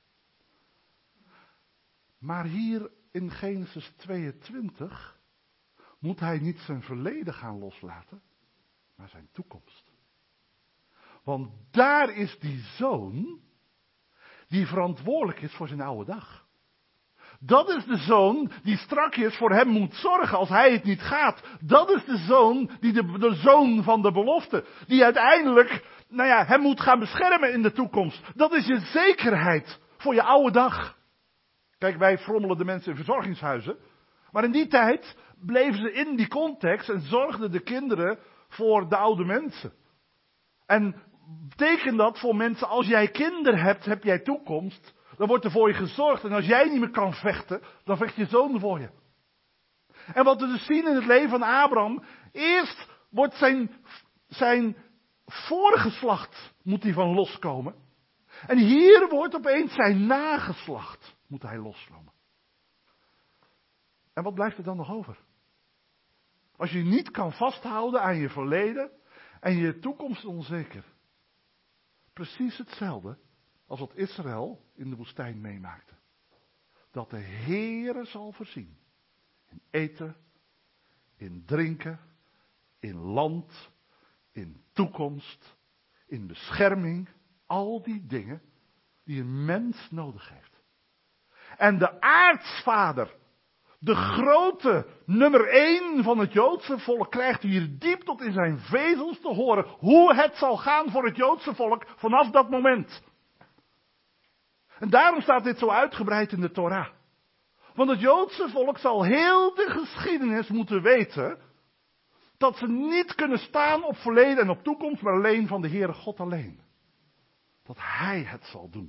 Maar hier in Genesis tweeëntwintig moet hij niet zijn verleden gaan loslaten, maar zijn toekomst. Want daar is die zoon die verantwoordelijk is voor zijn oude dag. Dat is de zoon die strakjes voor hem moet zorgen als hij het niet gaat. Dat is de zoon, die de, de zoon van de belofte. Die uiteindelijk, nou ja, hem moet gaan beschermen in de toekomst. Dat is je zekerheid voor je oude dag. Kijk, wij frommelen de mensen in verzorgingshuizen. Maar in die tijd bleven ze in die context en zorgden de kinderen voor de oude mensen. En betekent dat voor mensen, als jij kinderen hebt, heb jij toekomst. Dan wordt er voor je gezorgd. En als jij niet meer kan vechten, dan vecht je zoon voor je. En wat we dus zien in het leven van Abraham. Eerst wordt zijn, zijn voorgeslacht, moet hij van loskomen. En hier wordt opeens zijn nageslacht, moet hij loskomen. En wat blijft er dan nog over? Als je niet kan vasthouden aan je verleden en je toekomst onzeker. Precies hetzelfde als wat Israël in de woestijn meemaakte. Dat de Heere zal voorzien. In eten, in drinken, in land, in toekomst, in bescherming. Al die dingen die een mens nodig heeft. En de aartsvader, de grote nummer één van het Joodse volk, krijgt hier diep tot in zijn vezels te horen hoe het zal gaan voor het Joodse volk vanaf dat moment. En daarom staat dit zo uitgebreid in de Torah. Want het Joodse volk zal heel de geschiedenis moeten weten dat ze niet kunnen staan op verleden en op toekomst, maar alleen van de Heere God alleen. Dat Hij het zal doen.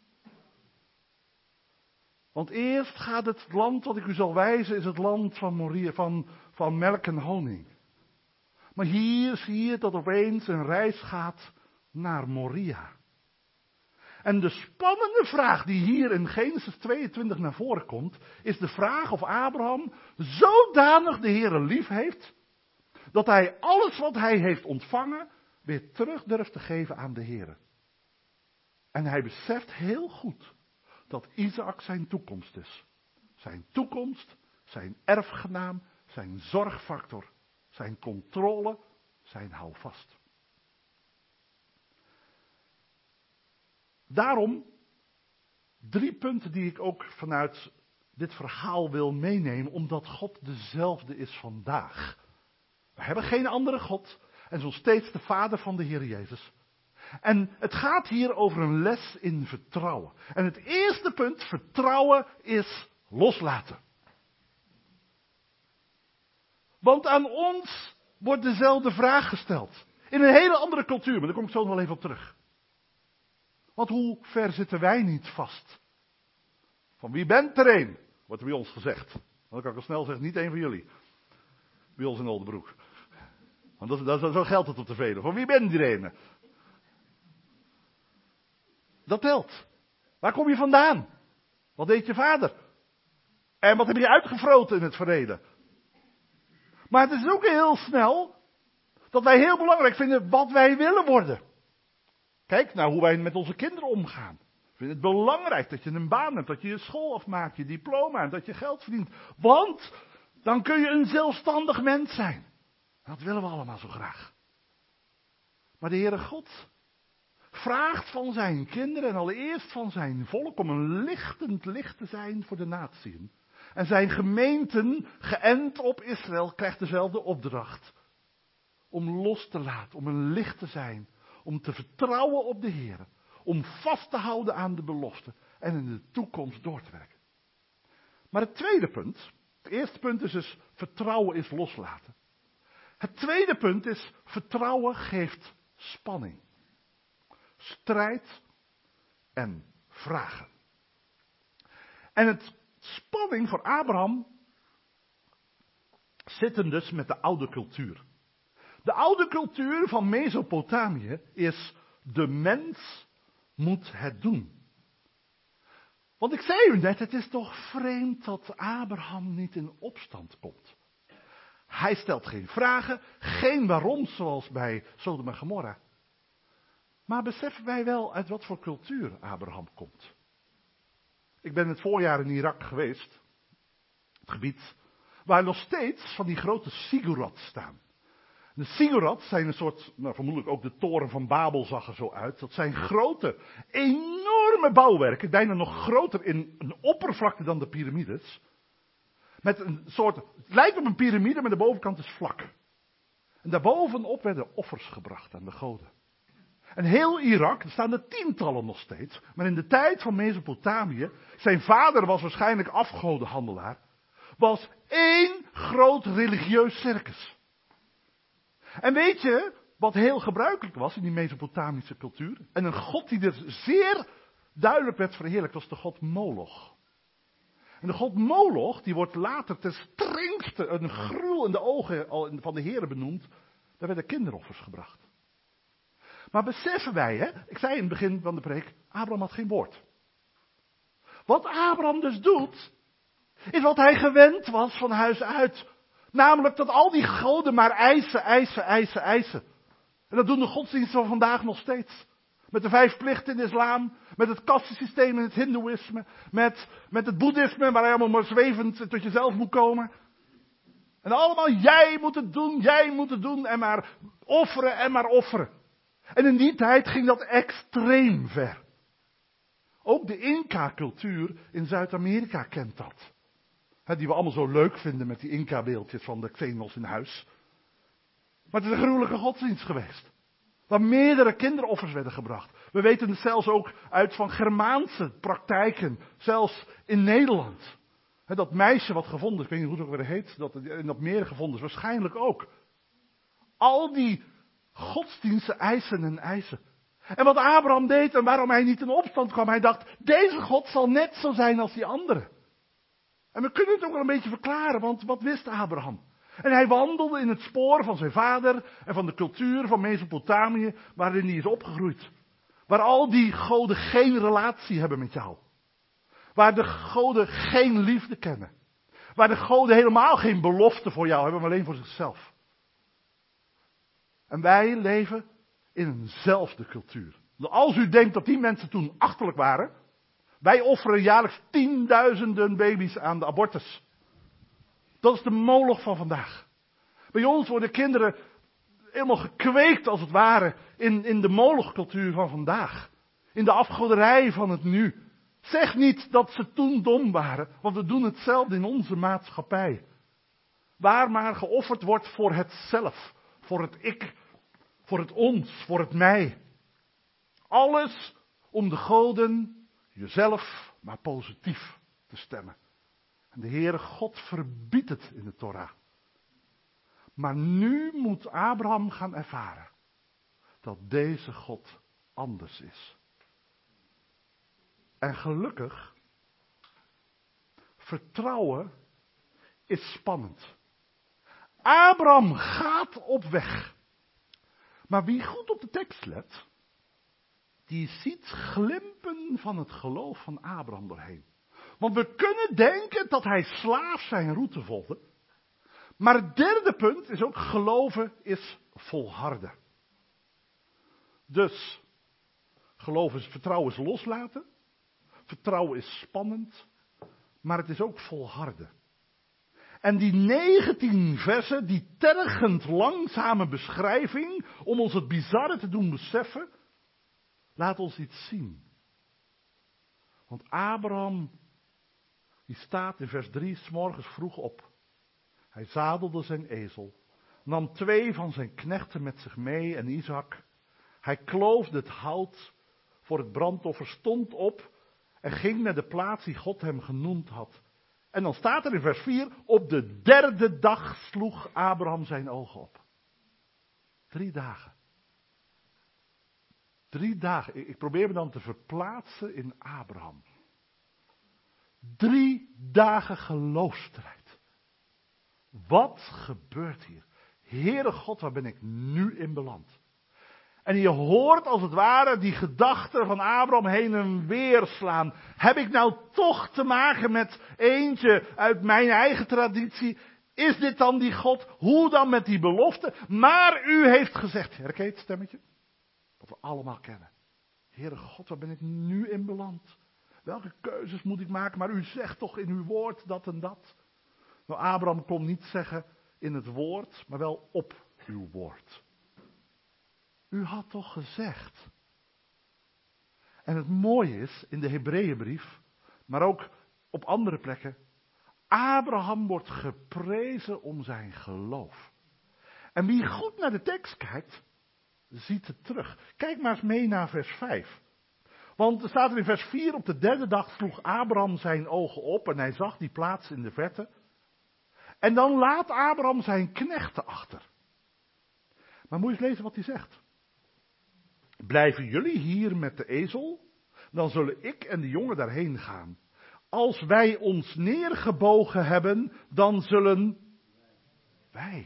Want eerst gaat het land wat ik u zal wijzen, is het land van, Moria, van, van melk en honing. Maar hier zie je dat opeens een reis gaat naar Moria. En de spannende vraag die hier in Genesis tweeëntwintig naar voren komt, is de vraag of Abraham zodanig de Heere lief heeft, dat hij alles wat hij heeft ontvangen, weer terug durft te geven aan de Heere. En hij beseft heel goed dat Isaac zijn toekomst is. Zijn toekomst, zijn erfgenaam, zijn zorgfactor, zijn controle, zijn houvast. Daarom drie punten die ik ook vanuit dit verhaal wil meenemen, omdat God dezelfde is vandaag. We hebben geen andere God en zo steeds de Vader van de Heer Jezus. En het gaat hier over een les in vertrouwen. En het eerste punt, vertrouwen, is loslaten. Want aan ons wordt dezelfde vraag gesteld. In een hele andere cultuur, maar daar kom ik zo nog wel even op terug. Want hoe ver zitten wij niet vast? Van wie bent er een? Wordt er bij ons gezegd. Dan kan ik al snel zeggen, niet een van jullie. Bij ons in Oldebroek. Want dat, dat, zo geldt het op de velen. Van wie bent er een? Dat telt. Waar kom je vandaan? Wat deed je vader? En wat heb je uitgevroten in het verleden? Maar het is ook heel snel dat wij heel belangrijk vinden wat wij willen worden. Kijk naar hoe wij met onze kinderen omgaan. We vinden het belangrijk dat je een baan hebt, dat je je school afmaakt, je diploma en dat je geld verdient. Want dan kun je een zelfstandig mens zijn. Dat willen we allemaal zo graag. Maar de Heere God vraagt van zijn kinderen en allereerst van zijn volk om een lichtend licht te zijn voor de natieën. En zijn gemeenten, geënt op Israël, krijgt dezelfde opdracht. Om los te laten, om een licht te zijn, om te vertrouwen op de Heer. Om vast te houden aan de belofte en in de toekomst door te werken. Maar het tweede punt, het eerste punt is dus vertrouwen is loslaten. Het tweede punt is vertrouwen geeft spanning. Strijd en vragen. En het spanning voor Abraham zitten dus met de oude cultuur. De oude cultuur van Mesopotamië is: de mens moet het doen. Want ik zei u net, het is toch vreemd dat Abraham niet in opstand komt. Hij stelt geen vragen, geen waarom zoals bij Sodom en Gomorra. Maar beseffen wij wel uit wat voor cultuur Abraham komt? Ik ben het voorjaar in Irak geweest, het gebied waar nog steeds van die grote ziggurats staan. De ziggurats zijn een soort, nou vermoedelijk ook de toren van Babel zag er zo uit. Dat zijn grote, enorme bouwwerken, bijna nog groter in een oppervlakte dan de piramides. Met een soort, het lijkt op een piramide, maar de bovenkant is vlak. En daarbovenop werden offers gebracht aan de goden. En heel Irak, er staan er tientallen nog steeds, maar in de tijd van Mesopotamië, zijn vader was waarschijnlijk afgodenhandelaar, was één groot religieus circus. En weet je wat heel gebruikelijk was in die Mesopotamische cultuur? En een god die er zeer duidelijk werd verheerlijkt was de god Moloch. En de god Moloch, die wordt later ten strengste een gruwel in de ogen van de Heere benoemd. Daar werden kinderoffers gebracht. Maar beseffen wij, hè, ik zei in het begin van de preek, Abraham had geen woord. Wat Abraham dus doet, is wat hij gewend was van huis uit. Namelijk dat al die goden maar eisen, eisen, eisen, eisen. En dat doen de godsdiensten van vandaag nog steeds. Met de vijf plichten in de islam, met het kastensysteem in het hindoeïsme, met, met het boeddhisme waar je allemaal maar zwevend tot jezelf moet komen. En allemaal, jij moet het doen, jij moet het doen en maar offeren en maar offeren. En in die tijd ging dat extreem ver. Ook de Inca-cultuur in Zuid-Amerika kent dat. He, die we allemaal zo leuk vinden met die Inca-beeldjes van de Xenos in huis. Maar het is een gruwelijke godsdienst geweest. Waar meerdere kinderoffers werden gebracht. We weten het zelfs ook uit van Germaanse praktijken. Zelfs in Nederland. He, dat meisje wat gevonden is, ik weet niet hoe het ook weer heet. Dat in dat meer gevonden is, waarschijnlijk ook. Al die godsdiensten eisen en eisen. En wat Abraham deed en waarom hij niet in opstand kwam. Hij dacht, deze God zal net zo zijn als die andere. En we kunnen het ook wel een beetje verklaren, want wat wist Abraham? En hij wandelde in het spoor van zijn vader en van de cultuur van Mesopotamië, waarin hij is opgegroeid. Waar al die goden geen relatie hebben met jou. Waar de goden geen liefde kennen. Waar de goden helemaal geen belofte voor jou hebben, maar alleen voor zichzelf. En wij leven in eenzelfde cultuur. Als u denkt dat die mensen toen achterlijk waren, wij offeren jaarlijks tienduizenden baby's aan de abortus. Dat is de Moloch van vandaag. Bij ons worden kinderen helemaal gekweekt als het ware in, in de Molochcultuur van vandaag. In de afgoderij van het nu. Zeg niet dat ze toen dom waren, want we doen hetzelfde in onze maatschappij. Waar maar geofferd wordt voor het zelf, voor het ik, voor het ons, voor het mij. Alles om de goden, jezelf, maar positief te stemmen. En de Heere God verbiedt het in de Torah. Maar nu moet Abraham gaan ervaren dat deze God anders is. En gelukkig, vertrouwen is spannend. Abraham gaat op weg. Maar wie goed op de tekst let, die ziet glimpen van het geloof van Abraham doorheen. Want we kunnen denken dat hij slaaf zijn route volgde. Maar het derde punt is ook geloven is volharden. Dus, geloven is, vertrouwen is loslaten. Vertrouwen is spannend. Maar het is ook volharden. En die negentien versen, die tergend langzame beschrijving, om ons het bizarre te doen beseffen, laat ons iets zien. Want Abraham, die staat in vers drie, 's morgens vroeg op. Hij zadelde zijn ezel, nam twee van zijn knechten met zich mee en Isaac. Hij kloofde het hout voor het brandoffer, stond op en ging naar de plaats die God hem genoemd had. En dan staat er in vers vier, op de derde dag sloeg Abraham zijn ogen op. Drie dagen. Drie dagen. Ik probeer me dan te verplaatsen in Abraham. Drie dagen geloofstrijd. Wat gebeurt hier? Heere God, waar ben ik nu in beland? En je hoort als het ware die gedachten van Abraham heen en weer slaan. Heb ik nou toch te maken met eentje uit mijn eigen traditie? Is dit dan die God? Hoe dan met die belofte? Maar u heeft gezegd, herken je het stemmetje? Wat we allemaal kennen. Heere God, waar ben ik nu in beland? Welke keuzes moet ik maken? Maar u zegt toch in uw woord dat en dat. Nou, Abraham kon niet zeggen in het woord, maar wel op uw woord. U had toch gezegd. En het mooie is, in de Hebreeënbrief, maar ook op andere plekken, Abraham wordt geprezen om zijn geloof. En wie goed naar de tekst kijkt, ziet het terug. Kijk maar eens mee naar vers vijf. Want er staat er in vers vier, op de derde dag sloeg Abraham zijn ogen op en hij zag die plaats in de verte. En dan laat Abraham zijn knechten achter. Maar moet je eens lezen wat hij zegt. Blijven jullie hier met de ezel? Dan zullen ik en de jongen daarheen gaan. Als wij ons neergebogen hebben, dan zullen wij.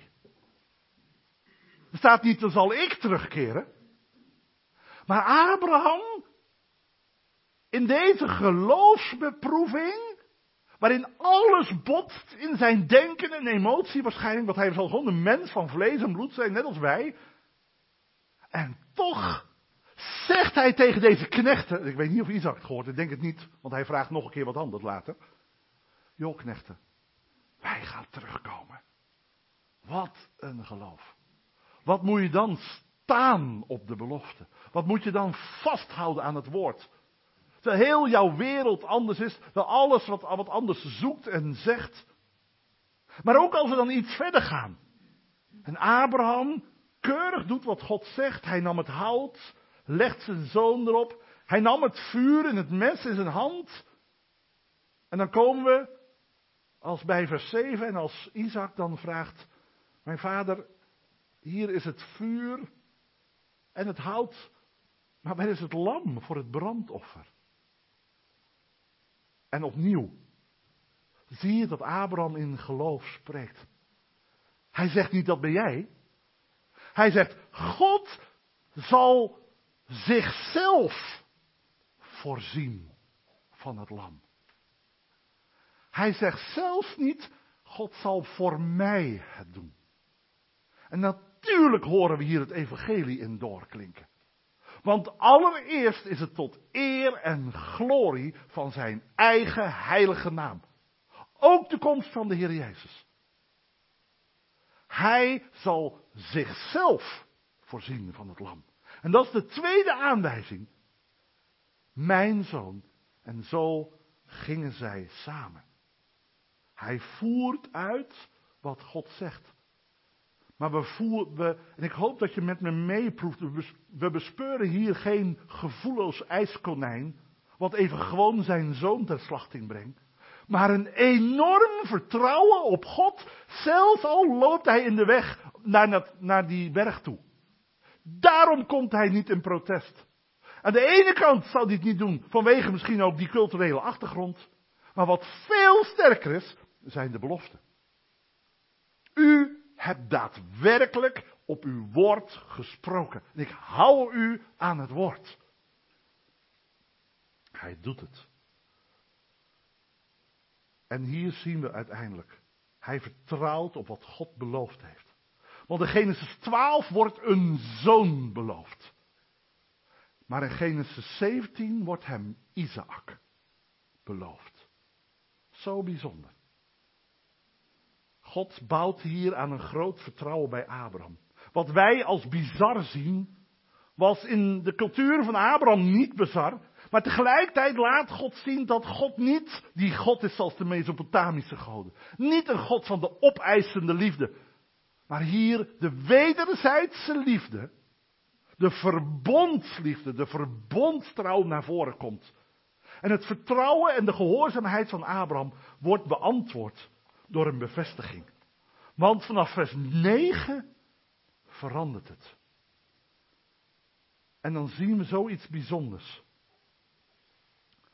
Er staat niet, dan zal ik terugkeren. Maar Abraham, in deze geloofsbeproeving, waarin alles botst in zijn denken en emotie waarschijnlijk, want hij zal gewoon een mens van vlees en bloed zijn, net als wij. En toch zegt hij tegen deze knechten, ik weet niet of Isaac het gehoord, ik denk het niet, want hij vraagt nog een keer wat anders later. Joh knechten, wij gaan terugkomen. Wat een geloof. Wat moet je dan staan op de belofte? Wat moet je dan vasthouden aan het woord? Terwijl heel jouw wereld anders is, terwijl alles wat, wat anders zoekt en zegt. Maar ook als we dan iets verder gaan. En Abraham keurig doet wat God zegt. Hij nam het hout, legt zijn zoon erop. Hij nam het vuur en het mes in zijn hand. En dan komen we, als bij vers zeven, en als Isaac dan vraagt, mijn vader, hier is het vuur en het hout, maar waar is het lam voor het brandoffer? En opnieuw zie je dat Abraham in geloof spreekt. Hij zegt niet, dat ben jij. Hij zegt, God zal zichzelf voorzien van het lam. Hij zegt zelfs niet, God zal voor mij het doen. En natuurlijk horen we hier het evangelie in doorklinken. Want allereerst is het tot eer en glorie van zijn eigen heilige naam. Ook de komst van de Heer Jezus. Hij zal zichzelf voorzien van het lam. En dat is de tweede aanwijzing. Mijn zoon. En zo gingen zij samen. Hij voert uit wat God zegt. Maar we voeren, we, en ik hoop dat je met me meeproeft, we bespeuren hier geen gevoelloos ijskonijn, wat even gewoon zijn zoon ter slachting brengt. Maar een enorm vertrouwen op God, zelfs al loopt hij in de weg naar, naar die berg toe. Daarom komt hij niet in protest. Aan de ene kant zou hij het niet doen, vanwege misschien ook die culturele achtergrond. Maar wat veel sterker is, zijn de beloften. U hebt daadwerkelijk op uw woord gesproken. En ik hou u aan het woord. Hij doet het. En hier zien we uiteindelijk. Hij vertrouwt op wat God beloofd heeft. Want in Genesis twaalf wordt een zoon beloofd. Maar in Genesis zeventien wordt hem Isaac beloofd. Zo bijzonder. God bouwt hier aan een groot vertrouwen bij Abraham. Wat wij als bizar zien, was in de cultuur van Abraham niet bizar. Maar tegelijkertijd laat God zien dat God niet die God is zoals de Mesopotamische goden. Niet een God van de opeisende liefde. Maar hier de wederzijdse liefde. De verbondsliefde, de verbondstrouw naar voren komt. En het vertrouwen en de gehoorzaamheid van Abraham wordt beantwoord door een bevestiging. Want vanaf vers negen verandert het. En dan zien we zoiets bijzonders.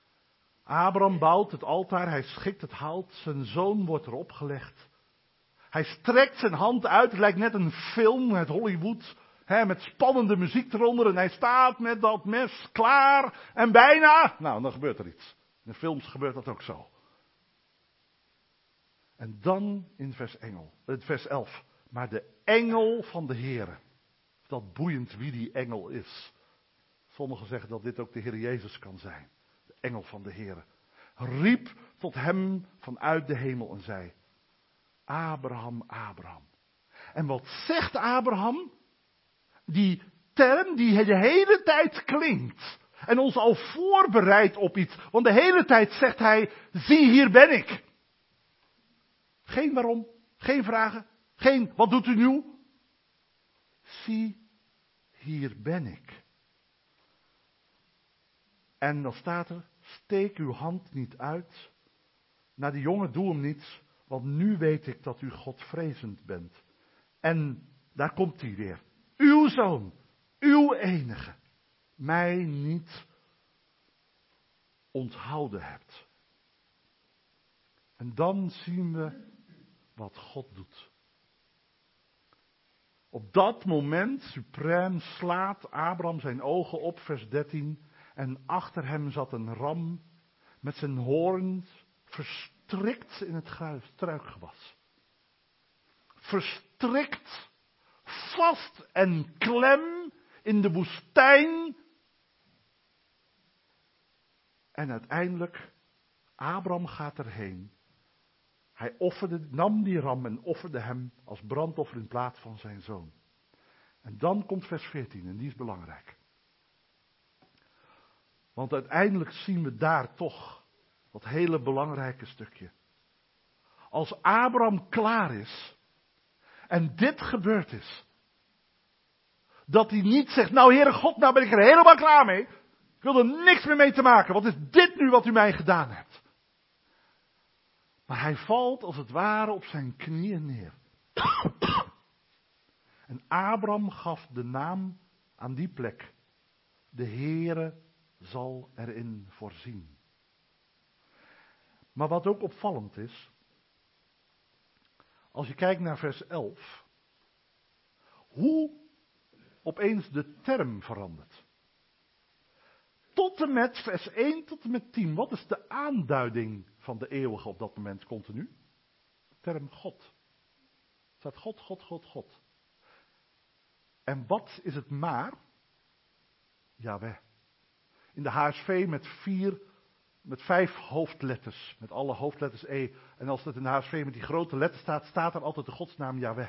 Abraham bouwt het altaar, hij schikt het hout, zijn zoon wordt erop gelegd. Hij strekt zijn hand uit, het lijkt net een film met Hollywood, hè, met spannende muziek eronder. En hij staat met dat mes klaar en bijna, nou dan gebeurt er iets. In de films gebeurt dat ook zo. En dan in vers, engel, vers elf, maar de engel van de Heere. Dat boeiend wie die engel is. Sommigen zeggen dat dit ook de Heer Jezus kan zijn. De engel van de Heere. Riep tot hem vanuit de hemel en zei: Abraham, Abraham. En wat zegt Abraham? Die term die de hele tijd klinkt. En ons al voorbereidt op iets. Want de hele tijd zegt hij: zie, hier ben ik. Geen waarom, geen vragen, geen wat doet u nu? Zie, hier ben ik. En dan staat er: steek uw hand niet uit. Naar die jongen, doe hem niets. Want nu weet ik dat u Godvrezend bent. En daar komt hij weer. Uw zoon, uw enige, mij niet onthouden hebt. En dan zien we wat God doet. Op dat moment, suprem, slaat Abraham zijn ogen op, vers dertien. En achter hem zat een ram met zijn hoorns verstrikt in het struikgewas. Verstrikt, vast en klem in de woestijn. En uiteindelijk, Abraham gaat erheen. Hij offerde, nam die ram en offerde hem als brandoffer in plaats van zijn zoon. En dan komt vers veertien en die is belangrijk. Want uiteindelijk zien we daar toch dat hele belangrijke stukje. Als Abraham klaar is en dit gebeurd is. Dat hij niet zegt: nou Heere God, nou ben ik er helemaal klaar mee. Ik wil er niks meer mee te maken. Wat is dit nu wat u mij gedaan hebt? Maar hij valt als het ware op zijn knieën neer. En Abraham gaf de naam aan die plek: de Heere zal erin voorzien. Maar wat ook opvallend is, als je kijkt naar vers elf, hoe opeens de term verandert. Tot en met vers één tot en met tien. Wat is de aanduiding van de eeuwige op dat moment continu? De term God. Het staat God, God, God, God. En wat is het maar? Jaweh. In de H S V met vier, met vijf hoofdletters. Met alle hoofdletters E. En als het in de H S V met die grote letters staat, staat er altijd de godsnaam Jaweh.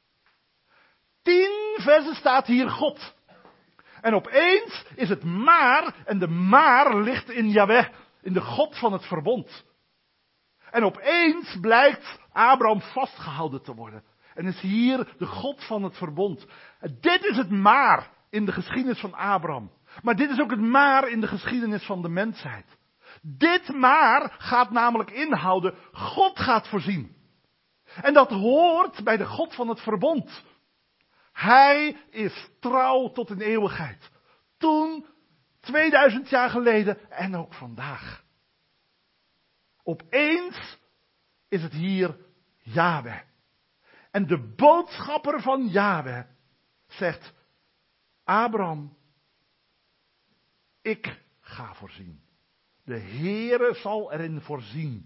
Tien versen staat hier God. En opeens is het maar, en de maar ligt in Jaweh, in de God van het verbond. En opeens blijkt Abraham vastgehouden te worden. En is hier de God van het verbond. En dit is het maar in de geschiedenis van Abraham. Maar dit is ook het maar in de geschiedenis van de mensheid. Dit maar gaat namelijk inhouden: God gaat voorzien. En dat hoort bij de God van het verbond. Hij is trouw tot in eeuwigheid. Toen, tweeduizend jaar geleden en ook vandaag. Opeens is het hier Jahweh. En de boodschapper van Jahweh zegt: Abraham, ik ga voorzien. De Heere zal erin voorzien.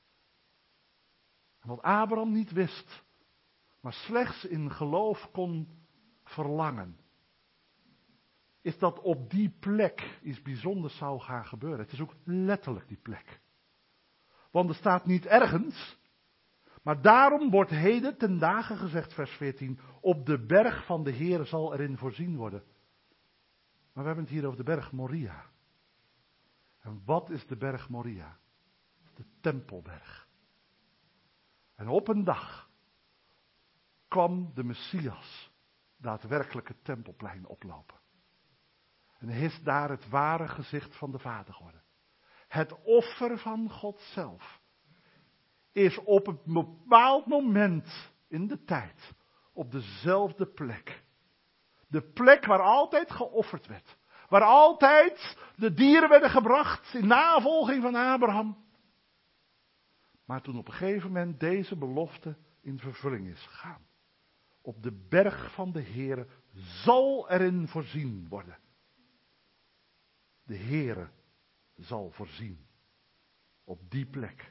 En wat Abraham niet wist, maar slechts in geloof kon verlangen, is dat op die plek iets bijzonders zou gaan gebeuren. Het is ook letterlijk die plek. Want er staat niet ergens, maar daarom wordt heden ten dagen gezegd, vers veertien, op de berg van de Heere zal erin voorzien worden. Maar we hebben het hier over de berg Moria. En wat is de berg Moria? De Tempelberg. En op een dag kwam de Messias daadwerkelijk het Tempelplein oplopen. En is daar het ware gezicht van de Vader geworden. Het offer van God zelf is op een bepaald moment in de tijd op dezelfde plek. De plek waar altijd geofferd werd. Waar altijd de dieren werden gebracht in navolging van Abraham. Maar toen op een gegeven moment deze belofte in vervulling is gegaan. Op de berg van de Heere zal erin voorzien worden. De Heere zal voorzien. Op die plek.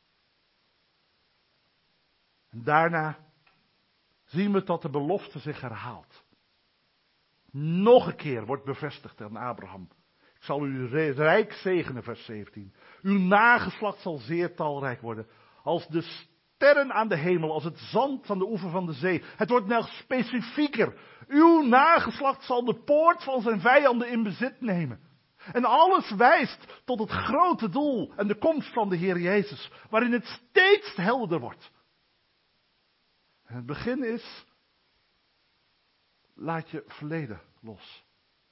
En daarna zien we dat de belofte zich herhaalt. Nog een keer wordt bevestigd aan Abraham. Ik zal u rijk zegenen, vers zeventien. Uw nageslacht zal zeer talrijk worden. Als de sterren aan de hemel, als het zand aan de oever van de zee. Het wordt nog specifieker. Uw nageslacht zal de poort van zijn vijanden in bezit nemen. En alles wijst tot het grote doel en de komst van de Heer Jezus. Waarin het steeds helderder wordt. En het begin is, laat je verleden los.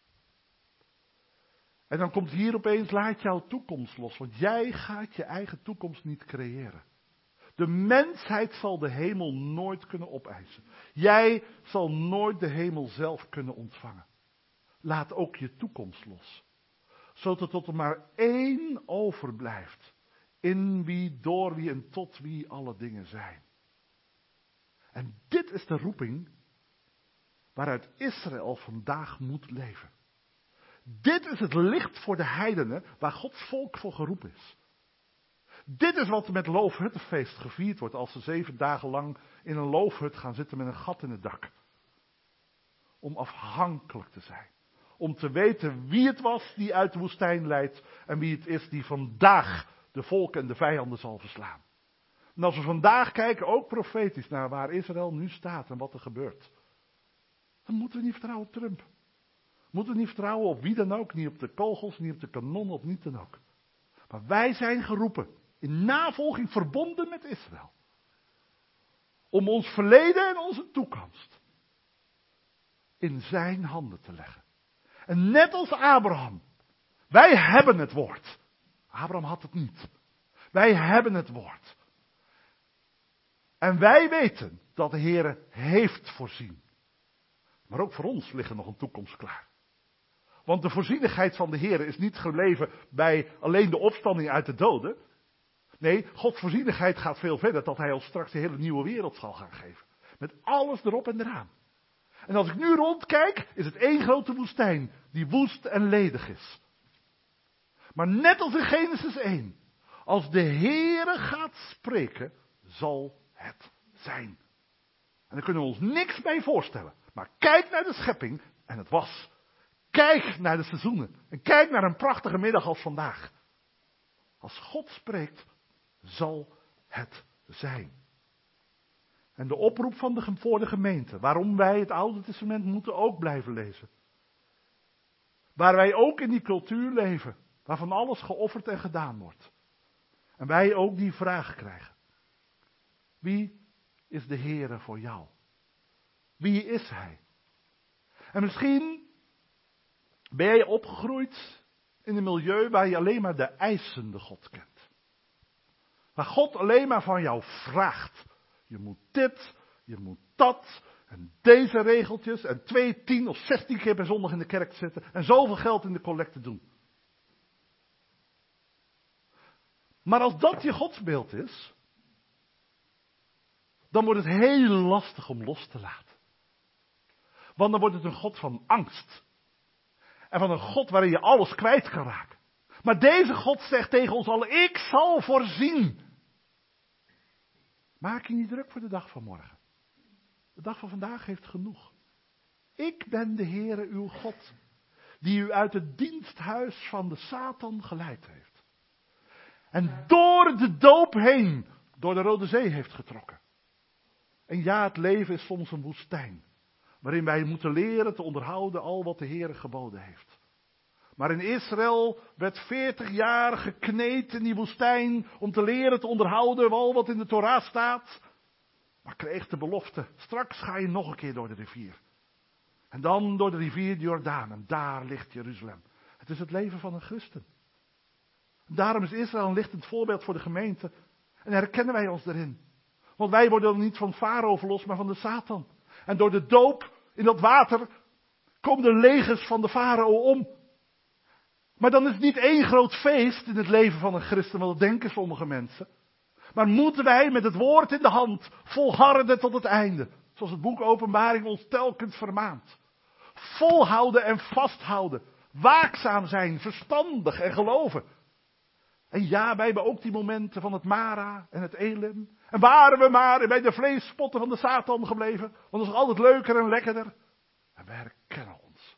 En dan komt hier opeens, laat jouw toekomst los. Want jij gaat je eigen toekomst niet creëren. De mensheid zal de hemel nooit kunnen opeisen. Jij zal nooit de hemel zelf kunnen ontvangen. Laat ook je toekomst los. Zodat tot er maar één overblijft. In wie, door wie en tot wie alle dingen zijn. En dit is de roeping waaruit Israël vandaag moet leven. Dit is het licht voor de heidenen waar Gods volk voor geroepen is. Dit is wat met Loofhuttenfeest gevierd wordt als ze zeven dagen lang in een loofhut gaan zitten met een gat in het dak. Om afhankelijk te zijn. Om te weten wie het was die uit de woestijn leidt en wie het is die vandaag de volken en de vijanden zal verslaan. En als we vandaag kijken, ook profetisch, naar waar Israël nu staat en wat er gebeurt. Dan moeten we niet vertrouwen op Trump. Moeten we niet vertrouwen op wie dan ook, niet op de kogels, niet op de kanonnen, of niet dan ook. Maar wij zijn geroepen, in navolging verbonden met Israël. Om ons verleden en onze toekomst in zijn handen te leggen. En net als Abraham, wij hebben het woord. Abraham had het niet. Wij hebben het woord. En wij weten dat de Heer heeft voorzien. Maar ook voor ons ligt er nog een toekomst klaar. Want de voorzienigheid van de Heer is niet gebleven bij alleen de opstanding uit de doden. Nee, Gods voorzienigheid gaat veel verder, dat Hij ons straks de hele nieuwe wereld zal gaan geven. Met alles erop en eraan. En als ik nu rondkijk, is het één grote woestijn, die woest en ledig is. Maar net als in Genesis één, als de Heere gaat spreken, zal het zijn. En daar kunnen we ons niks bij voorstellen. Maar kijk naar de schepping en het was. Kijk naar de seizoenen. En kijk naar een prachtige middag als vandaag. Als God spreekt, zal het zijn. En de oproep van de, voor de gemeente, waarom wij het Oude Testament moeten ook blijven lezen. Waar wij ook in die cultuur leven, waarvan alles geofferd en gedaan wordt. En wij ook die vraag krijgen. Wie is de Heere voor jou? Wie is Hij? En misschien ben jij opgegroeid in een milieu waar je alleen maar de eisende God kent. Waar God alleen maar van jou vraagt. Je moet dit, je moet dat, en deze regeltjes, en twee, tien of zestien keer per zondag in de kerk zitten, en zoveel geld in de collecte doen. Maar als dat je godsbeeld is, dan wordt het heel lastig om los te laten. Want dan wordt het een God van angst. En van een God waarin je alles kwijt kan raken. Maar deze God zegt tegen ons allen, ik zal voorzien. Maak je niet druk voor de dag van morgen. De dag van vandaag heeft genoeg. Ik ben de Heere uw God, die u uit het diensthuis van de Satan geleid heeft. En door de doop heen, door de Rode Zee heeft getrokken. En ja, het leven is soms een woestijn. Waarin wij moeten leren te onderhouden al wat de Heere geboden heeft. Maar in Israël werd veertig jaar gekneed in die woestijn om te leren te onderhouden al wat in de Torah staat. Maar kreeg de belofte, straks ga je nog een keer door de rivier. En dan door de rivier de Jordaan en daar ligt Jeruzalem. Het is het leven van een christen. En daarom is Israël een lichtend voorbeeld voor de gemeente. En herkennen wij ons erin. Want wij worden dan niet van Farao verlost, maar van de Satan. En door de doop in dat water komen de legers van de Farao om. Maar dan is het niet één groot feest in het leven van een christen, want dat denken sommige mensen. Maar moeten wij met het woord in de hand volharden tot het einde. Zoals het boek Openbaring ons telkens vermaant. Volhouden en vasthouden. Waakzaam zijn, verstandig en geloven. En ja, wij hebben ook die momenten van het Mara en het Elim. En waren we maar bij de vleesspotten van de Satan gebleven. Want dat is nog altijd leuker en lekkerder. En we herkennen ons.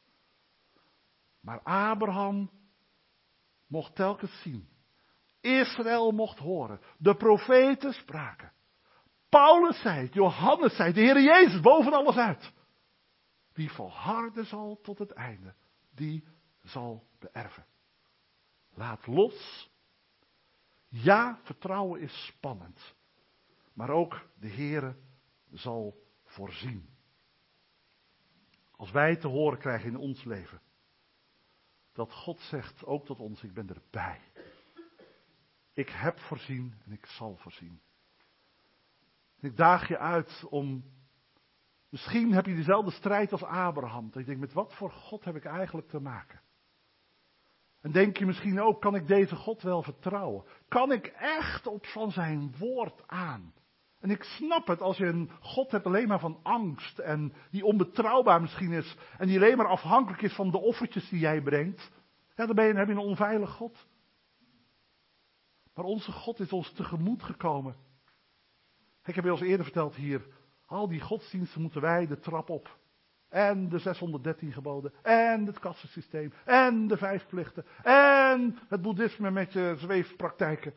Maar Abraham mocht telkens zien. Israël mocht horen. De profeten spraken. Paulus zei het, Johannes zei het, de Heer Jezus boven alles uit. Wie volharden zal tot het einde, die zal beërven. Laat los. Ja, vertrouwen is spannend. Maar ook de Heere zal voorzien. Als wij te horen krijgen in ons leven. Dat God zegt ook tot ons, ik ben erbij. Ik heb voorzien en ik zal voorzien. En ik daag je uit om, misschien heb je dezelfde strijd als Abraham. Dat je denkt, met wat voor God heb ik eigenlijk te maken? En denk je misschien ook, kan ik deze God wel vertrouwen? Kan ik echt op van zijn woord aan? En ik snap het als je een God hebt alleen maar van angst en die onbetrouwbaar misschien is. En die alleen maar afhankelijk is van de offertjes die jij brengt. Ja, dan ben je, dan heb je een onveilig God. Maar onze God is ons tegemoet gekomen. Ik heb je al eens eerder verteld hier, al die godsdiensten moeten wij de trap op. En de zeshonderddertien geboden, en het kastensysteem, en de vijf plichten, en het boeddhisme met je zweefpraktijken.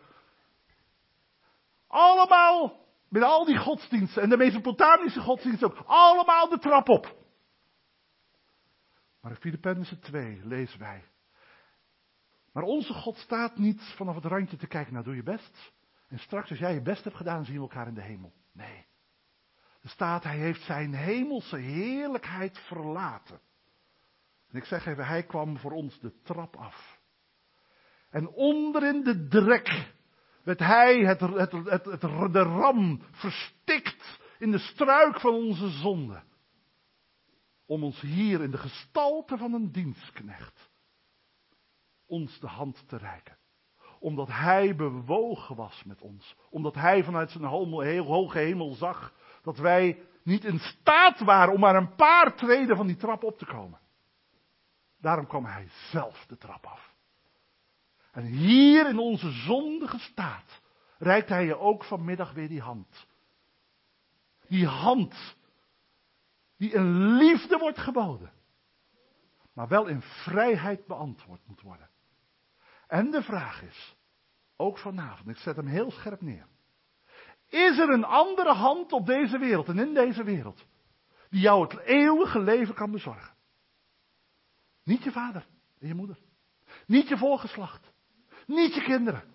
Allemaal, met al die godsdiensten, en de Mesopotamische godsdiensten ook, allemaal de trap op. Maar in Filippenzen twee lezen wij. Maar onze God staat niet vanaf het randje te kijken, nou doe je best. En straks als jij je best hebt gedaan, zien we elkaar in de hemel. Nee. Er staat, hij heeft zijn hemelse heerlijkheid verlaten. En ik zeg even, hij kwam voor ons de trap af. En onderin de drek werd hij, het, het, het, het, de ram, verstikt in de struik van onze zonde. Om ons hier in de gestalte van een dienstknecht, ons de hand te reiken. Omdat hij bewogen was met ons. Omdat hij vanuit zijn heel hoge hemel zag dat wij niet in staat waren om maar een paar treden van die trap op te komen. Daarom kwam hij zelf de trap af. En hier in onze zondige staat reikt hij je ook vanmiddag weer die hand. Die hand die in liefde wordt geboden. Maar wel in vrijheid beantwoord moet worden. En de vraag is, ook vanavond, ik zet hem heel scherp neer. Is er een andere hand op deze wereld en in deze wereld die jou het eeuwige leven kan bezorgen? Niet je vader en je moeder. Niet je voorgeslacht. Niet je kinderen.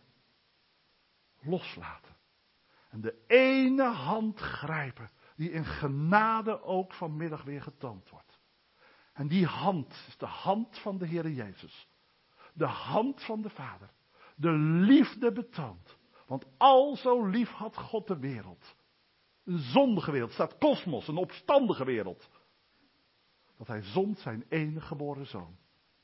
Loslaten. En de ene hand grijpen die in genade ook vanmiddag weer getoond wordt. En die hand is de hand van de Heere Jezus. De hand van de Vader. De liefde betoont. Want al zo lief had God de wereld. Een zondige wereld, staat kosmos, een opstandige wereld. Dat hij zond zijn enige geboren zoon.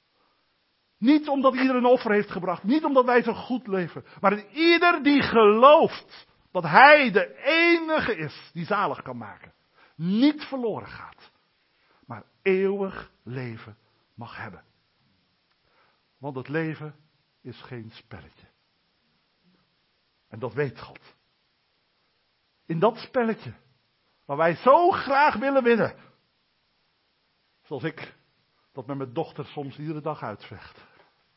Niet omdat ieder een offer heeft gebracht, niet omdat wij zo goed leven. Maar in ieder die gelooft dat hij de enige is die zalig kan maken. Niet verloren gaat. Maar eeuwig leven mag hebben. Want het leven is geen spelletje. En dat weet God. In dat spelletje, waar wij zo graag willen winnen. Zoals ik dat met mijn dochter soms iedere dag uitvecht.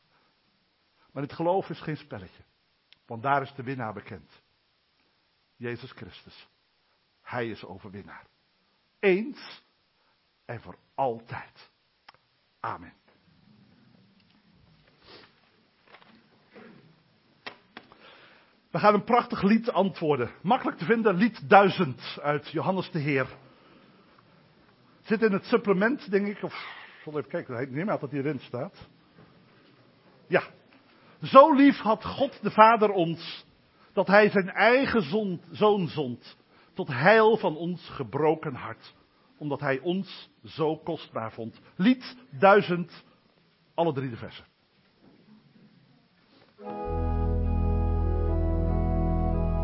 Maar het geloof is geen spelletje. Want daar is de winnaar bekend. Jezus Christus. Hij is overwinnaar. Eens en voor altijd. Amen. We gaan een prachtig lied antwoorden. Makkelijk te vinden, lied duizend uit Johannes de Heer. Zit in het supplement, denk ik, of ik zal even kijken, ik neem aan dat hij erin staat. Ja. Zo lief had God de Vader ons, dat hij zijn eigen zon, zoon zond, tot heil van ons gebroken hart. Omdat hij ons zo kostbaar vond. Lied duizend, alle drie de versen.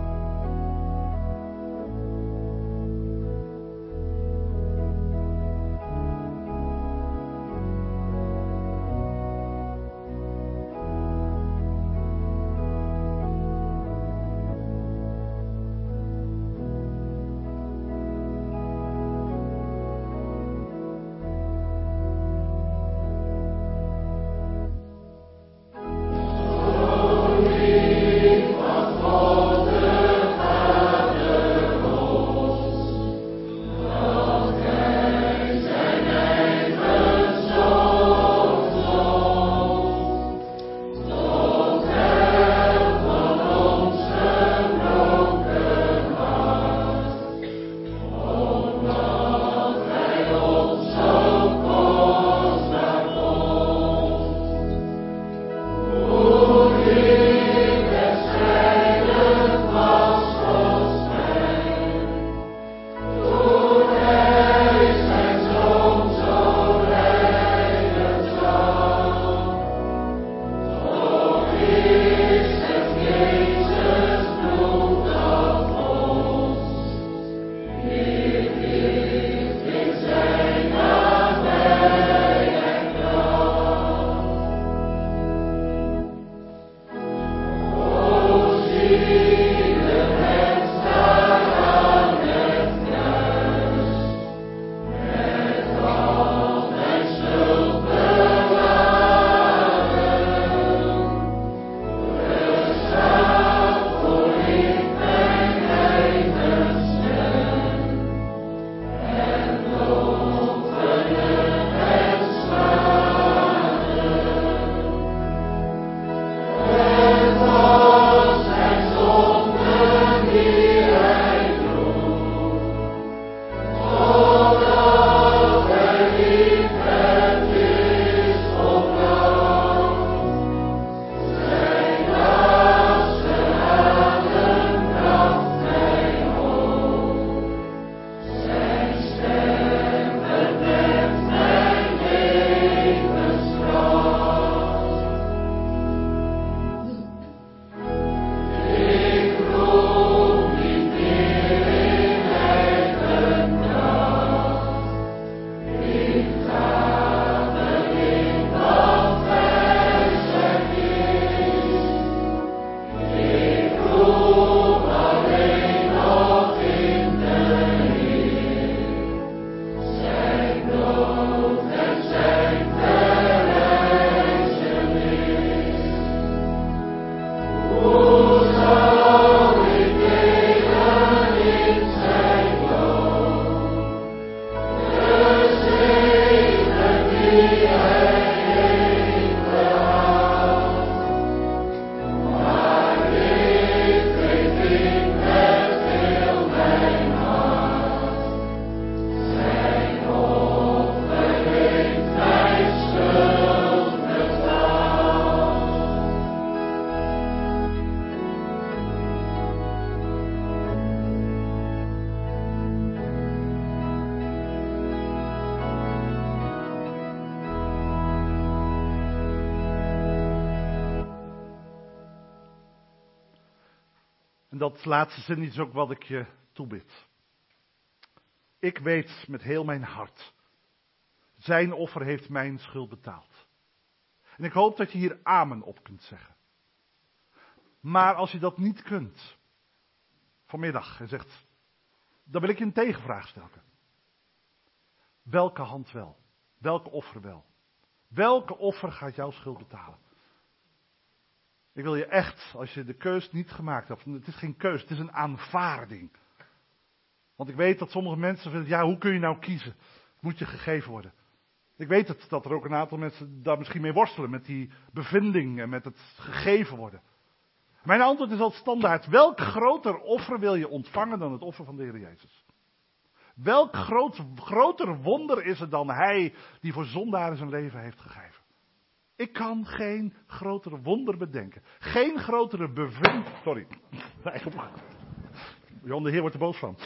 dat laatste zin is ook wat ik je toebid. Ik weet met heel mijn hart, zijn offer heeft mijn schuld betaald. En ik hoop dat je hier amen op kunt zeggen. Maar als je dat niet kunt, vanmiddag, en zegt, dan wil ik je een tegenvraag stellen. Welke hand wel? Welke offer wel? Welke offer gaat jouw schuld betalen? Ik wil je echt, als je de keus niet gemaakt hebt, het is geen keus, het is een aanvaarding. Want ik weet dat sommige mensen vinden, ja, hoe kun je nou kiezen? Het moet je gegeven worden. Ik weet het, dat er ook een aantal mensen daar misschien mee worstelen, met die bevinding en met het gegeven worden. Mijn antwoord is altijd standaard, welk groter offer wil je ontvangen dan het offer van de Heer Jezus? Welk groot, groter wonder is er dan Hij die voor zondaren zijn leven heeft gegeven? Ik kan geen grotere wonder bedenken. Geen grotere bevind... Sorry. Jan de Heer wordt er boos van.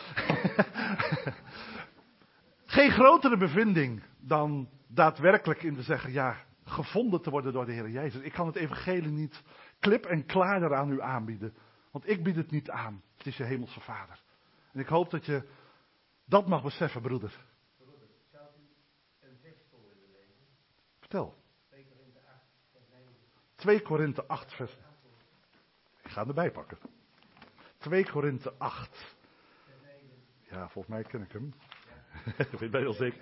Geen grotere bevinding dan daadwerkelijk in te zeggen, ja, gevonden te worden door de Heer Jezus. Ik kan het evangelie niet klip en klaar aan u aanbieden. Want ik bied het niet aan. Het is je hemelse Vader. En ik hoop dat je dat mag beseffen, broeder. Broeder, zou u een vers voor willen lezen? Vertel. twee Korinthe acht, vers negen. twee Korinthe acht, vers... Ik ga hem erbij pakken. twee Korinthe acht. Ja, volgens mij ken ik hem. Ik weet wel zeker.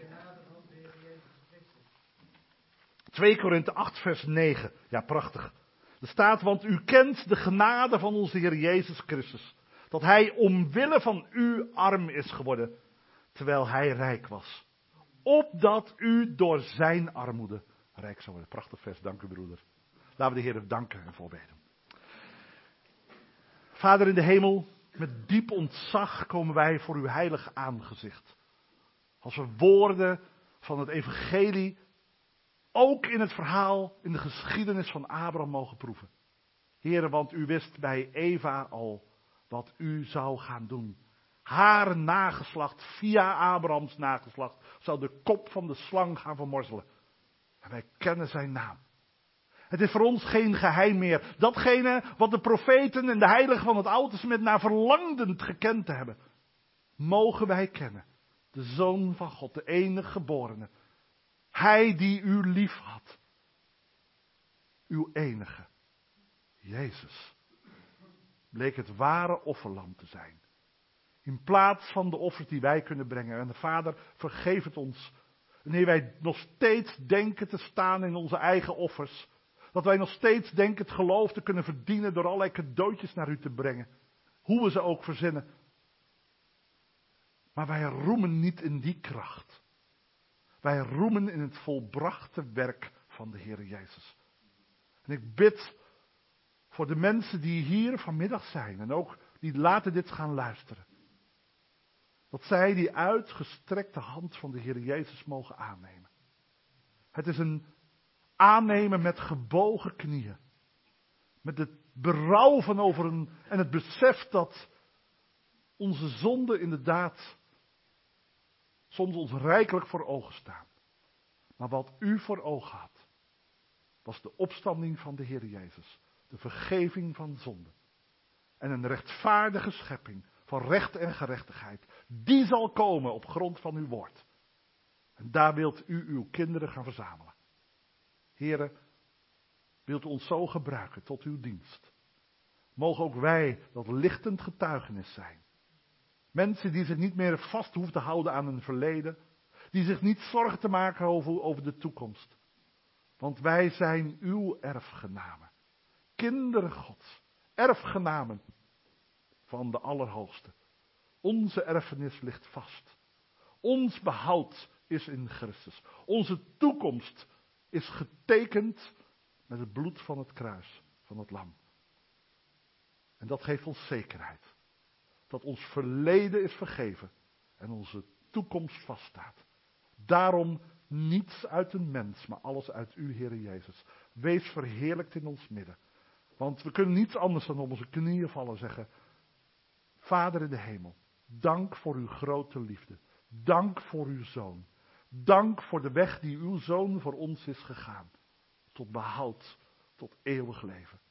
twee Korinthe acht, vers negen. Ja, prachtig. Er staat, want u kent de genade van onze Heer Jezus Christus. Dat Hij omwille van u arm is geworden, terwijl Hij rijk was. Opdat u door zijn armoede rijk zou worden. Prachtig vers, dank u broeder. Laten we de Heer danken en voorbeden. Vader in de hemel, met diep ontzag komen wij voor uw heilig aangezicht. Als we woorden van het evangelie ook in het verhaal, in de geschiedenis van Abraham mogen proeven. Heren, want u wist bij Eva al wat u zou gaan doen. Haar nageslacht, via Abrahams nageslacht, zou de kop van de slang gaan vermorzelen. En wij kennen zijn naam. Het is voor ons geen geheim meer. Datgene wat de profeten en de heiligen van het Oude Testament naar verlangden gekend te hebben. Mogen wij kennen. De Zoon van God, de enige geborene. Hij die u lief had. Uw enige. Jezus. Bleek het ware offerlam te zijn. In plaats van de offers die wij kunnen brengen. En de Vader, vergeef het ons. Wanneer wij nog steeds denken te staan in onze eigen offers. Dat wij nog steeds denken het geloof te kunnen verdienen door allerlei cadeautjes naar u te brengen. Hoe we ze ook verzinnen. Maar wij roemen niet in die kracht. Wij roemen in het volbrachte werk van de Heer Jezus. En ik bid voor de mensen die hier vanmiddag zijn en ook die later dit gaan luisteren. Dat zij die uitgestrekte hand van de Heer Jezus mogen aannemen. Het is een aannemen met gebogen knieën. Met het berouw van over een, en het besef dat onze zonden inderdaad soms ons rijkelijk voor ogen staan. Maar wat u voor ogen had, was de opstanding van de Heer Jezus. De vergeving van zonde. En een rechtvaardige schepping van recht en gerechtigheid. Die zal komen op grond van uw woord. En daar wilt u uw kinderen gaan verzamelen. Heren, wilt u ons zo gebruiken tot uw dienst. Mogen ook wij dat lichtend getuigenis zijn. Mensen die zich niet meer vast hoeven te houden aan hun verleden. Die zich niet zorgen te maken over, over de toekomst. Want wij zijn uw erfgenamen. Kinderen Gods. Erfgenamen van de Allerhoogste. Onze erfenis ligt vast. Ons behoud is in Christus. Onze toekomst is getekend met het bloed van het kruis, van het lam. En dat geeft ons zekerheid. Dat ons verleden is vergeven en onze toekomst vaststaat. Daarom niets uit een mens, maar alles uit u, Heere Jezus. Wees verheerlijkt in ons midden. Want we kunnen niets anders dan op onze knieën vallen en zeggen: Vader in de hemel, dank voor uw grote liefde. Dank voor uw Zoon. Dank voor de weg die uw Zoon voor ons is gegaan. Tot behoud, tot eeuwig leven.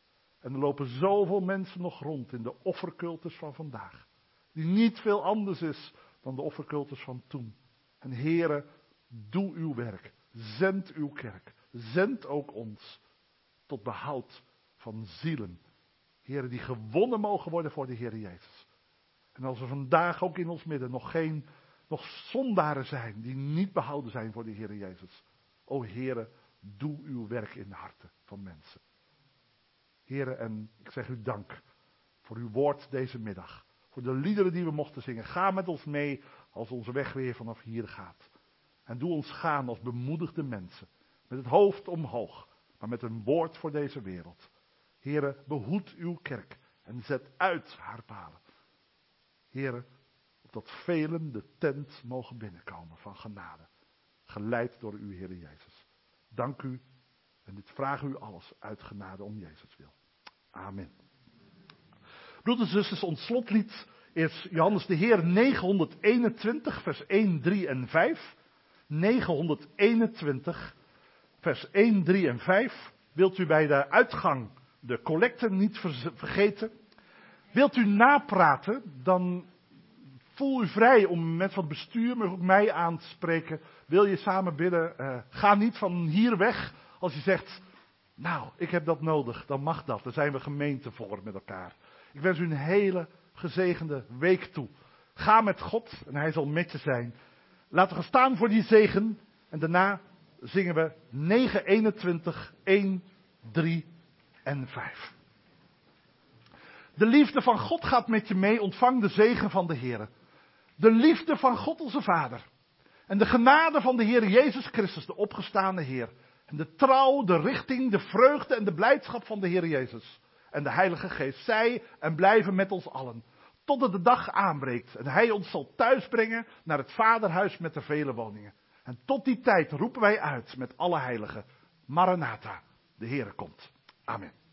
En er lopen zoveel mensen nog rond in de offercultus van vandaag. Die niet veel anders is dan de offercultus van toen. En Heere, doe uw werk. Zend uw kerk. Zend ook ons tot behoud van zielen. Heere, die gewonnen mogen worden voor de Heer Jezus. En als er vandaag ook in ons midden nog geen, nog zondaren zijn die niet behouden zijn voor de Heer Jezus. O Heere, doe uw werk in de harten van mensen. Heere, en ik zeg u dank voor uw woord deze middag. Voor de liederen die we mochten zingen. Ga met ons mee als onze weg weer vanaf hier gaat. En doe ons gaan als bemoedigde mensen. Met het hoofd omhoog, maar met een woord voor deze wereld. Heere, behoed uw kerk en zet uit haar palen. Heere, opdat velen de tent mogen binnenkomen van genade. Geleid door uw Heer Jezus. Dank u en dit vragen u alles uit genade om Jezus wil. Amen. Broeders en zusters, ons slotlied is Johannes de Heer negenhonderdeenentwintig, vers één, drie en vijf. negenhonderdeenentwintig, vers één, drie en vijf. Wilt u bij de uitgang de collecte niet vergeten? Wilt u napraten, dan voel u vrij om met wat bestuur, maar ook mij aan te spreken. Wil je samen bidden? Uh, ga niet van hier weg als je zegt, nou, ik heb dat nodig, dan mag dat. Daar zijn we gemeente voor met elkaar. Ik wens u een hele gezegende week toe. Ga met God en hij zal met je zijn. Laten we gaan staan voor die zegen en daarna zingen we negen eenentwintig, één, drie en vijf. De liefde van God gaat met je mee, ontvang de zegen van de Heer. De liefde van God onze Vader. En de genade van de Heer Jezus Christus, de opgestane Heer. En de trouw, de richting, de vreugde en de blijdschap van de Heer Jezus. En de Heilige Geest, zij en blijven met ons allen. Totdat de dag aanbreekt en Hij ons zal thuisbrengen naar het Vaderhuis met de vele woningen. En tot die tijd roepen wij uit met alle heiligen. Maranatha, de Heere komt. Amen.